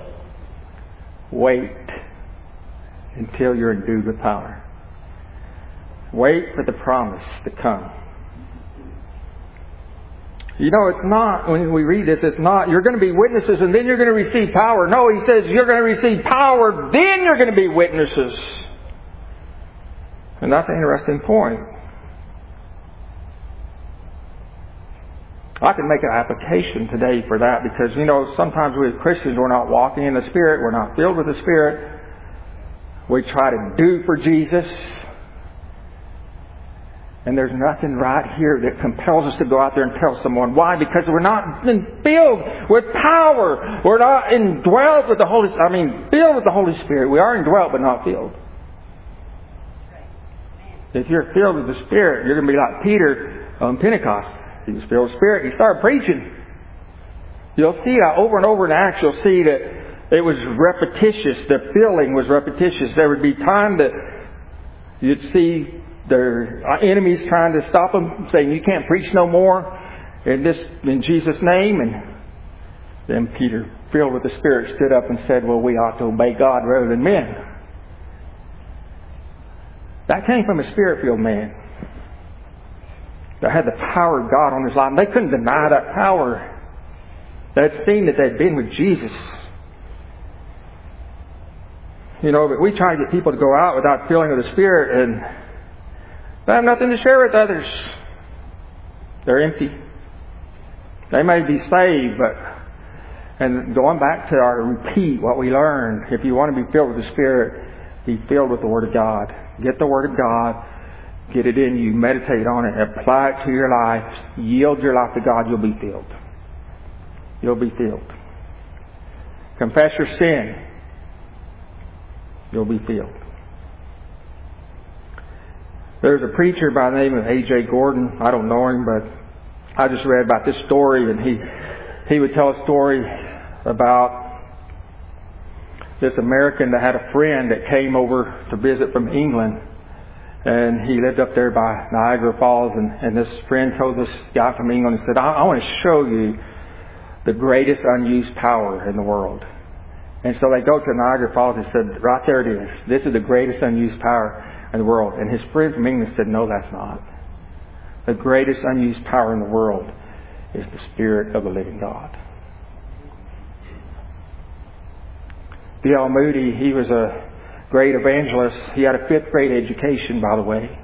wait until you're endued with power. Wait for the promise to come. You know, it's not, when we read this, it's not, you're going to be witnesses and then you're going to receive power. No, He says you're going to receive power, then you're going to be witnesses. And that's an interesting point. I can make an application today for that because, you know, sometimes we as Christians, we're not walking in the Spirit. We're not filled with the Spirit. We try to do for Jesus. And there's nothing right here that compels us to go out there and tell someone. Why? Because we're not filled with power. We're not indwelt with the filled with the Holy Spirit. We are indwelt but not filled. If you're filled with the Spirit, you're going to be like Peter on Pentecost. He was filled with the Spirit. He started preaching. You'll see that over and over in Acts. You'll see that it was repetitious. The filling was repetitious. There would be time that you'd see their enemies trying to stop them, saying, "You can't preach no more in Jesus' name." And then Peter filled with the Spirit stood up and said, well, we ought to obey God rather than men. That came from a Spirit-filled man that had the power of God on his life. And they couldn't deny that power. They had seen that they'd been with Jesus. But we try to get people to go out without filling of the Spirit, and they have nothing to share with others. They're empty. They may be saved, and going back to our repeat what we learned, if you want to be filled with the Spirit, be filled with the Word of God. Get the Word of God, get it in you, meditate on it, apply it to your life, yield your life to God, you'll be filled. You'll be filled. Confess your sin, you'll be filled. There's a preacher by the name of A.J. Gordon. I don't know him, but I just read about this story, and he would tell a story about this American that had a friend that came over to visit from England, and he lived up there by Niagara Falls, and this friend told this guy from England and said, I want to show you the greatest unused power in the world. And so they go to Niagara Falls and said, right there it is. This is the greatest unused power in the world. And his friend from England said, no, that's not. The greatest unused power in the world is the Spirit of the living God. D.L. Moody, he was a great evangelist. He had a 5th grade education, by the way.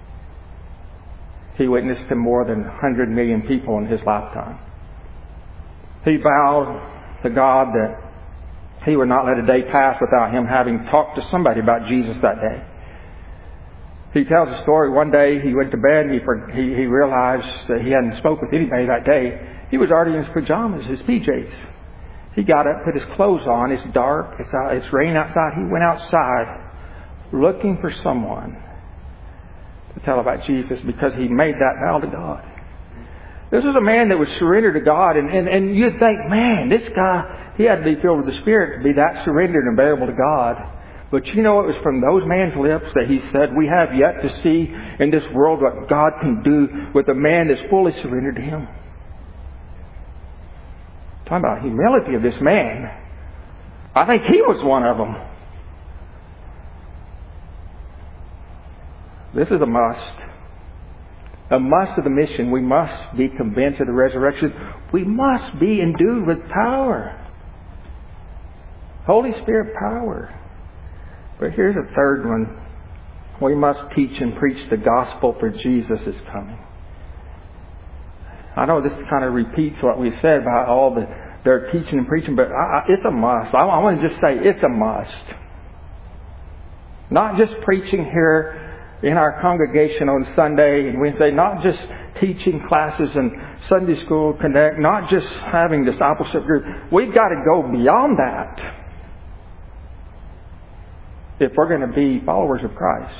He witnessed to more than 100 million people in his lifetime. He vowed to God that he would not let a day pass without him having talked to somebody about Jesus that day. He tells a story. One day he went to bed and he realized that he hadn't spoken with anybody that day. He was already in his pajamas, his PJs. He got up, put his clothes on. It's dark. It's raining outside. He went outside looking for someone to tell about Jesus because he made that vow to God. This was a man that was surrendered to God, and you'd think, man, this guy, he had to be filled with the Spirit to be that surrendered and available to God. But it was from those man's lips that he said, we have yet to see in this world what God can do with a man that's fully surrendered to Him. Talking about humility of this man. I think he was one of them. This is a must. A must of the mission. We must be convinced of the resurrection. We must be endued with power. Holy Spirit power. But here's a third one. We must teach and preach the gospel, for Jesus is coming. I know this kind of repeats what we said about all their teaching and preaching, but it's a must. I want to just say it's a must. Not just preaching here in our congregation on Sunday and Wednesday, not just teaching classes and Sunday school connect, not just having discipleship group. We've got to go beyond that if we're going to be followers of Christ.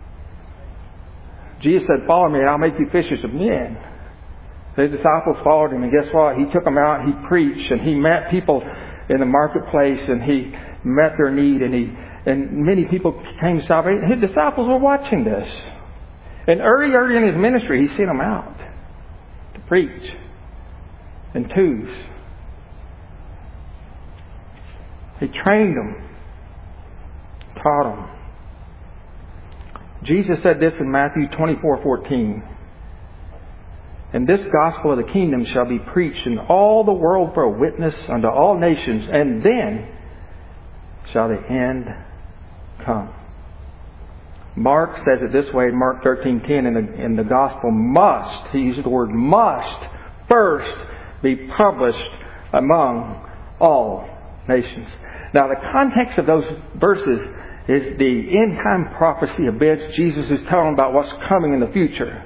Jesus said, follow me and I'll make you fishers of men. His disciples followed Him, and guess what? He took them out, He preached, and He met people in the marketplace, and He met their need, and many people came to salvation. His disciples were watching this. And early in His ministry, He sent them out to preach in twos. He trained them, taught them. Jesus said this in Matthew 24:14. And this gospel of the kingdom shall be preached in all the world for a witness unto all nations, and then shall the end come. Mark says it this way in Mark 13:10, and the gospel must, he uses the word must, first be published among all nations. Now the context of those verses is the end time prophecy of events. Jesus is telling about what's coming in the future.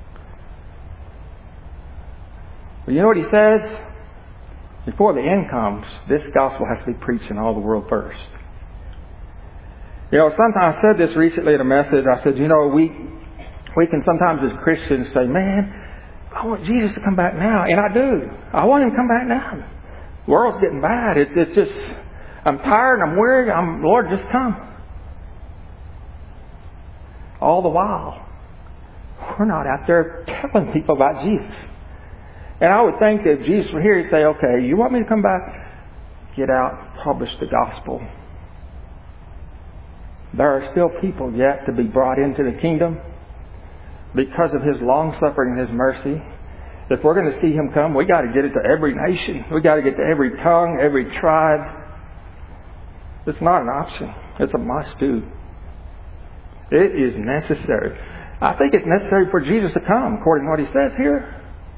But you know what He says? Before the end comes, this gospel has to be preached in all the world first. Sometimes I said this recently in a message. I said, we can sometimes as Christians say, man, I want Jesus to come back now. And I do. I want Him to come back now. The world's getting bad. It's just, I'm tired, I'm weary, Lord, just come. All the while, we're not out there telling people about Jesus. And I would think that if Jesus were here, He'd say, okay, you want me to come back? get out, publish the gospel. There are still people yet to be brought into the kingdom because of His long-suffering and His mercy. If we're going to see Him come, we got to get it to every nation. We got to get to every tongue, every tribe. It's not an option. It's a must-do. It is necessary. I think it's necessary for Jesus to come, according to what He says here.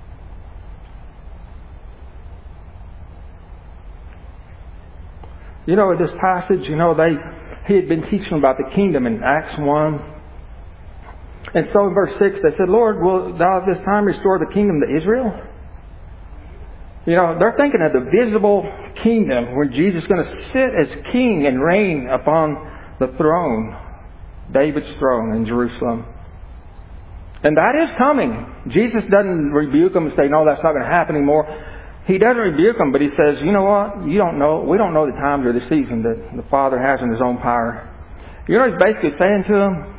You know, in this passage, He had been teaching about the kingdom in Acts 1. And so in verse 6, they said, Lord, will Thou at this time restore the kingdom to Israel? They're thinking of the visible kingdom where Jesus is going to sit as king and reign upon the throne, David's throne in Jerusalem. And that is coming. Jesus doesn't rebuke them and say, no, that's not going to happen anymore. He doesn't rebuke them, but He says, you know what? We don't know the times or the season that the Father has in His own power. You know what He's basically saying to them?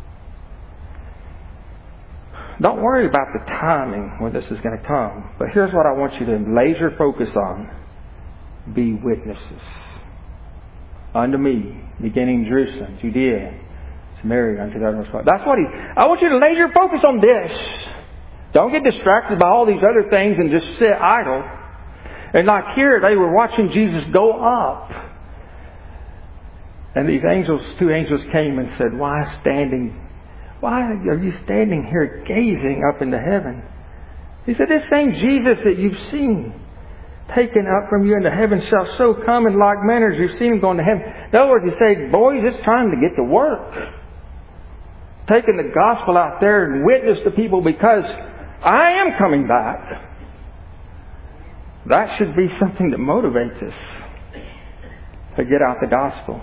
Don't worry about the timing when this is going to come. But here's what I want you to laser focus on. Be witnesses unto me, beginning in Jerusalem, Judea, Samaria, unto the uttermost part. That's what I want you to laser focus on this. Don't get distracted by all these other things and just sit idle. And like here, they were watching Jesus go up. And these two angels came and said, Why are you standing here gazing up into heaven? He said, this same Jesus that you've seen taken up from you into heaven shall so come in like manner as you've seen Him going to heaven. In other words, He said, boys, it's time to get to work. Taking the gospel out there and witness to people because I am coming back. That should be something that motivates us to get out the gospel.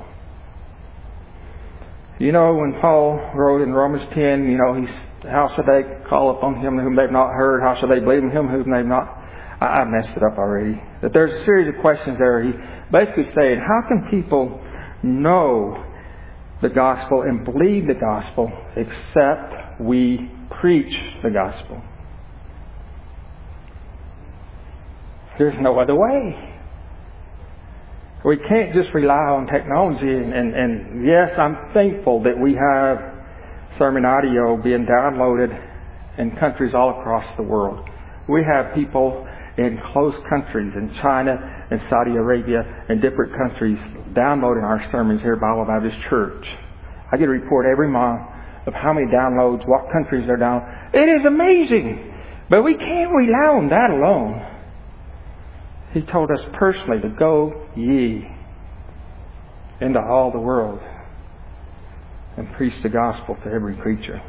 When Paul wrote in Romans 10, how should they call upon Him whom they've not heard? How shall they believe in Him whom they've not? I messed it up already. That there's a series of questions there. He basically saying, how can people know the gospel and believe the gospel except we preach the gospel? There's no other way. We can't just rely on technology. And yes, I'm thankful that we have sermon audio being downloaded in countries all across the world. We have people in close countries, in China and Saudi Arabia and different countries, downloading our sermons here at Bible Baptist Church. I get a report every month of how many downloads, what countries they're down. It is amazing. But we can't rely on that alone. He told us personally to go ye into all the world and preach the gospel to every creature.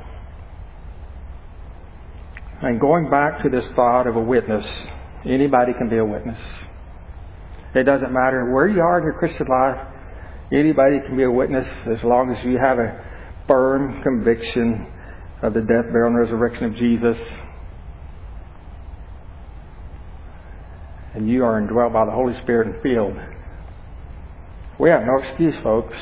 And going back to this thought of a witness, anybody can be a witness. It doesn't matter where you are in your Christian life. Anybody can be a witness as long as you have a firm conviction of the death, burial, and resurrection of Jesus. And you are indwelt by the Holy Spirit and filled. We have no excuse, folks.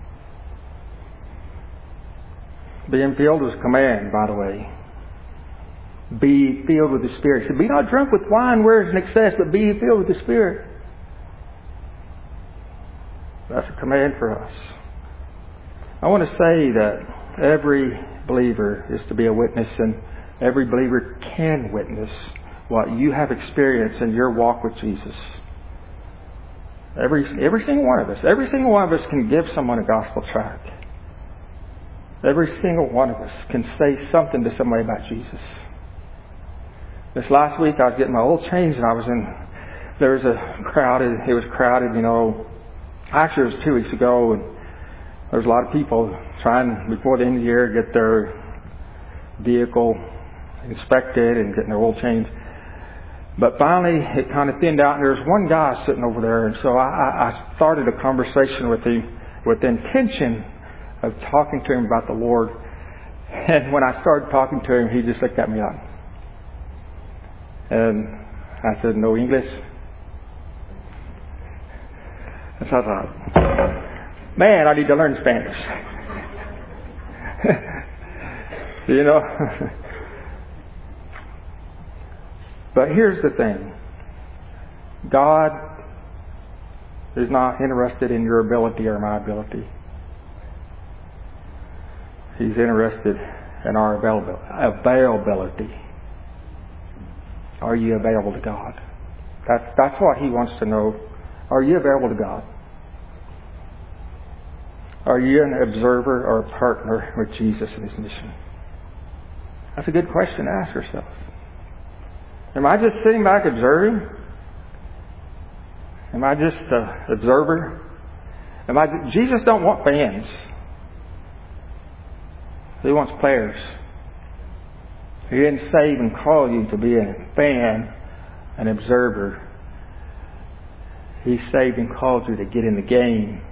Being filled is a command, by the way. Be filled with the Spirit. So be not drunk with wine where it's in excess, but be filled with the Spirit. That's a command for us. I want to say that every believer is to be a witness, and every believer can witness what you have experienced in your walk with Jesus. Every single one of us can give someone a gospel tract. Every single one of us can say something to somebody about Jesus. This last week I was getting my oil changed, and there was it was crowded, Actually it was 2 weeks ago, and there was a lot of people trying before the end of the year to get their vehicle inspected and getting their oil changed. But finally, it kind of thinned out, and there was one guy sitting over there, and so I started a conversation with him with the intention of talking to him about the Lord. And when I started talking to him, he just looked at me up. And I said, "No English?" And so I thought, man, I need to learn Spanish. But here's the thing. God He's not interested in your ability or my ability. He's interested in our availability. Are you available to God? That's what He wants to know. Are you available to God? Are you an observer or a partner with Jesus in His mission? That's a good question to ask yourself. Am I just sitting back observing? Am I just an observer? Jesus don't want fans. He wants players. He didn't save and call you to be a fan, an observer. He saved and called you to get in the game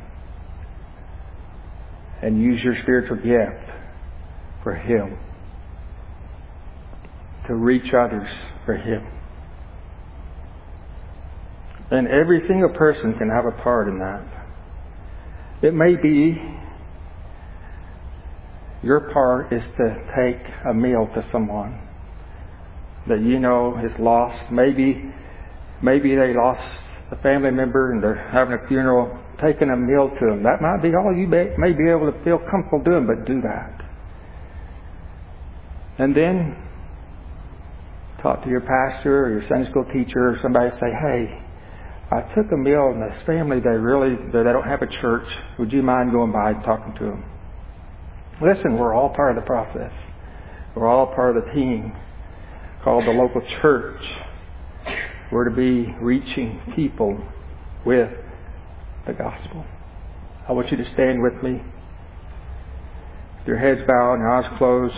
and use your spiritual gift for Him. To reach others for Him. And every single person can have a part in that. It may be your part is to take a meal to someone that you know is lost. Maybe they lost a family member and they're having a funeral. Taking a meal to them. That might be all you may be able to feel comfortable doing, but do that. And then talk to your pastor or your Sunday school teacher or somebody, say, hey, I took a meal and this family, they don't have a church. Would you mind going by and talking to them? Listen, we're all part of the process. We're all part of the team called the local church. We're to be reaching people with the gospel. I want you to stand with me. Your heads bowed and your eyes closed.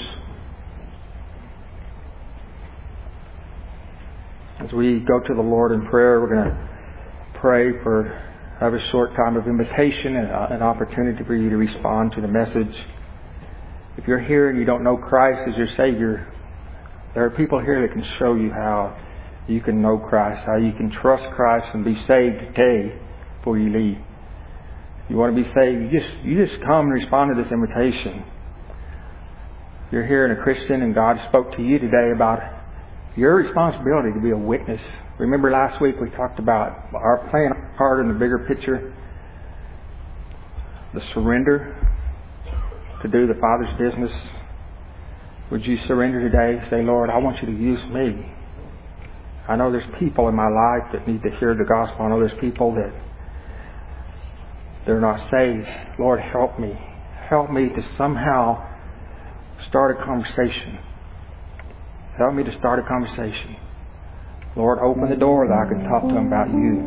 As we go to the Lord in prayer, we're going to pray have a short time of invitation and an opportunity for you to respond to the message. If you're here and you don't know Christ as your Savior, there are people here that can show you how you can know Christ, how you can trust Christ and be saved today before you leave. If you want to be saved, you just come and respond to this invitation. If you're here and a Christian and God spoke to you today about your responsibility to be a witness. Remember last week we talked about our playing our part in the bigger picture, the surrender to do the Father's business. Would you surrender today? Say, Lord, I want you to use me. I know there's people in my life that need to hear the gospel. I know there's people that they're not saved. Lord, help me. Help me to somehow start a conversation. Help me to start a conversation. Lord, open the door that I can talk to them about you.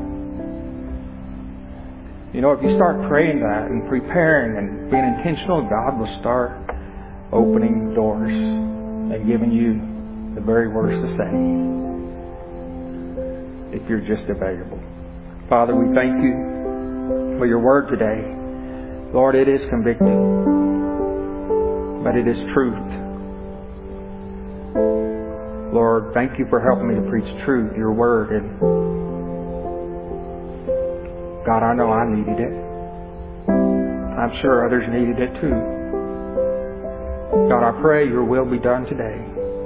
You know, if you start praying that and preparing and being intentional, God will start opening doors and giving you the very words to say if you're just available. Father, we thank you for your word today. Lord, it is convicting, but it is truth. Lord, thank you for helping me to preach truth, your word. And God, I know I needed it. I'm sure others needed it too. God, I pray your will be done today.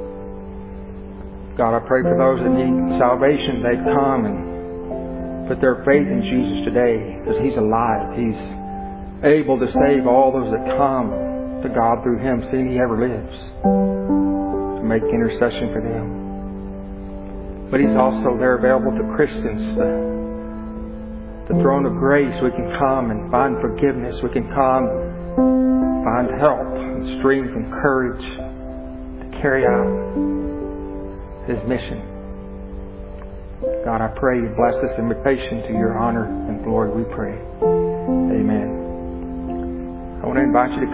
God, I pray for those that need salvation, they'd come and put their faith in Jesus today, because He's alive. He's able to save all those that come to God through Him, seeing He ever lives, to make intercession for them. But He's also there available to Christians, the throne of grace. We can come and find forgiveness. We can come, find help and strength and courage to carry out His mission. God, I pray you bless this invitation to your honor and glory, we pray. Amen. I want to invite you to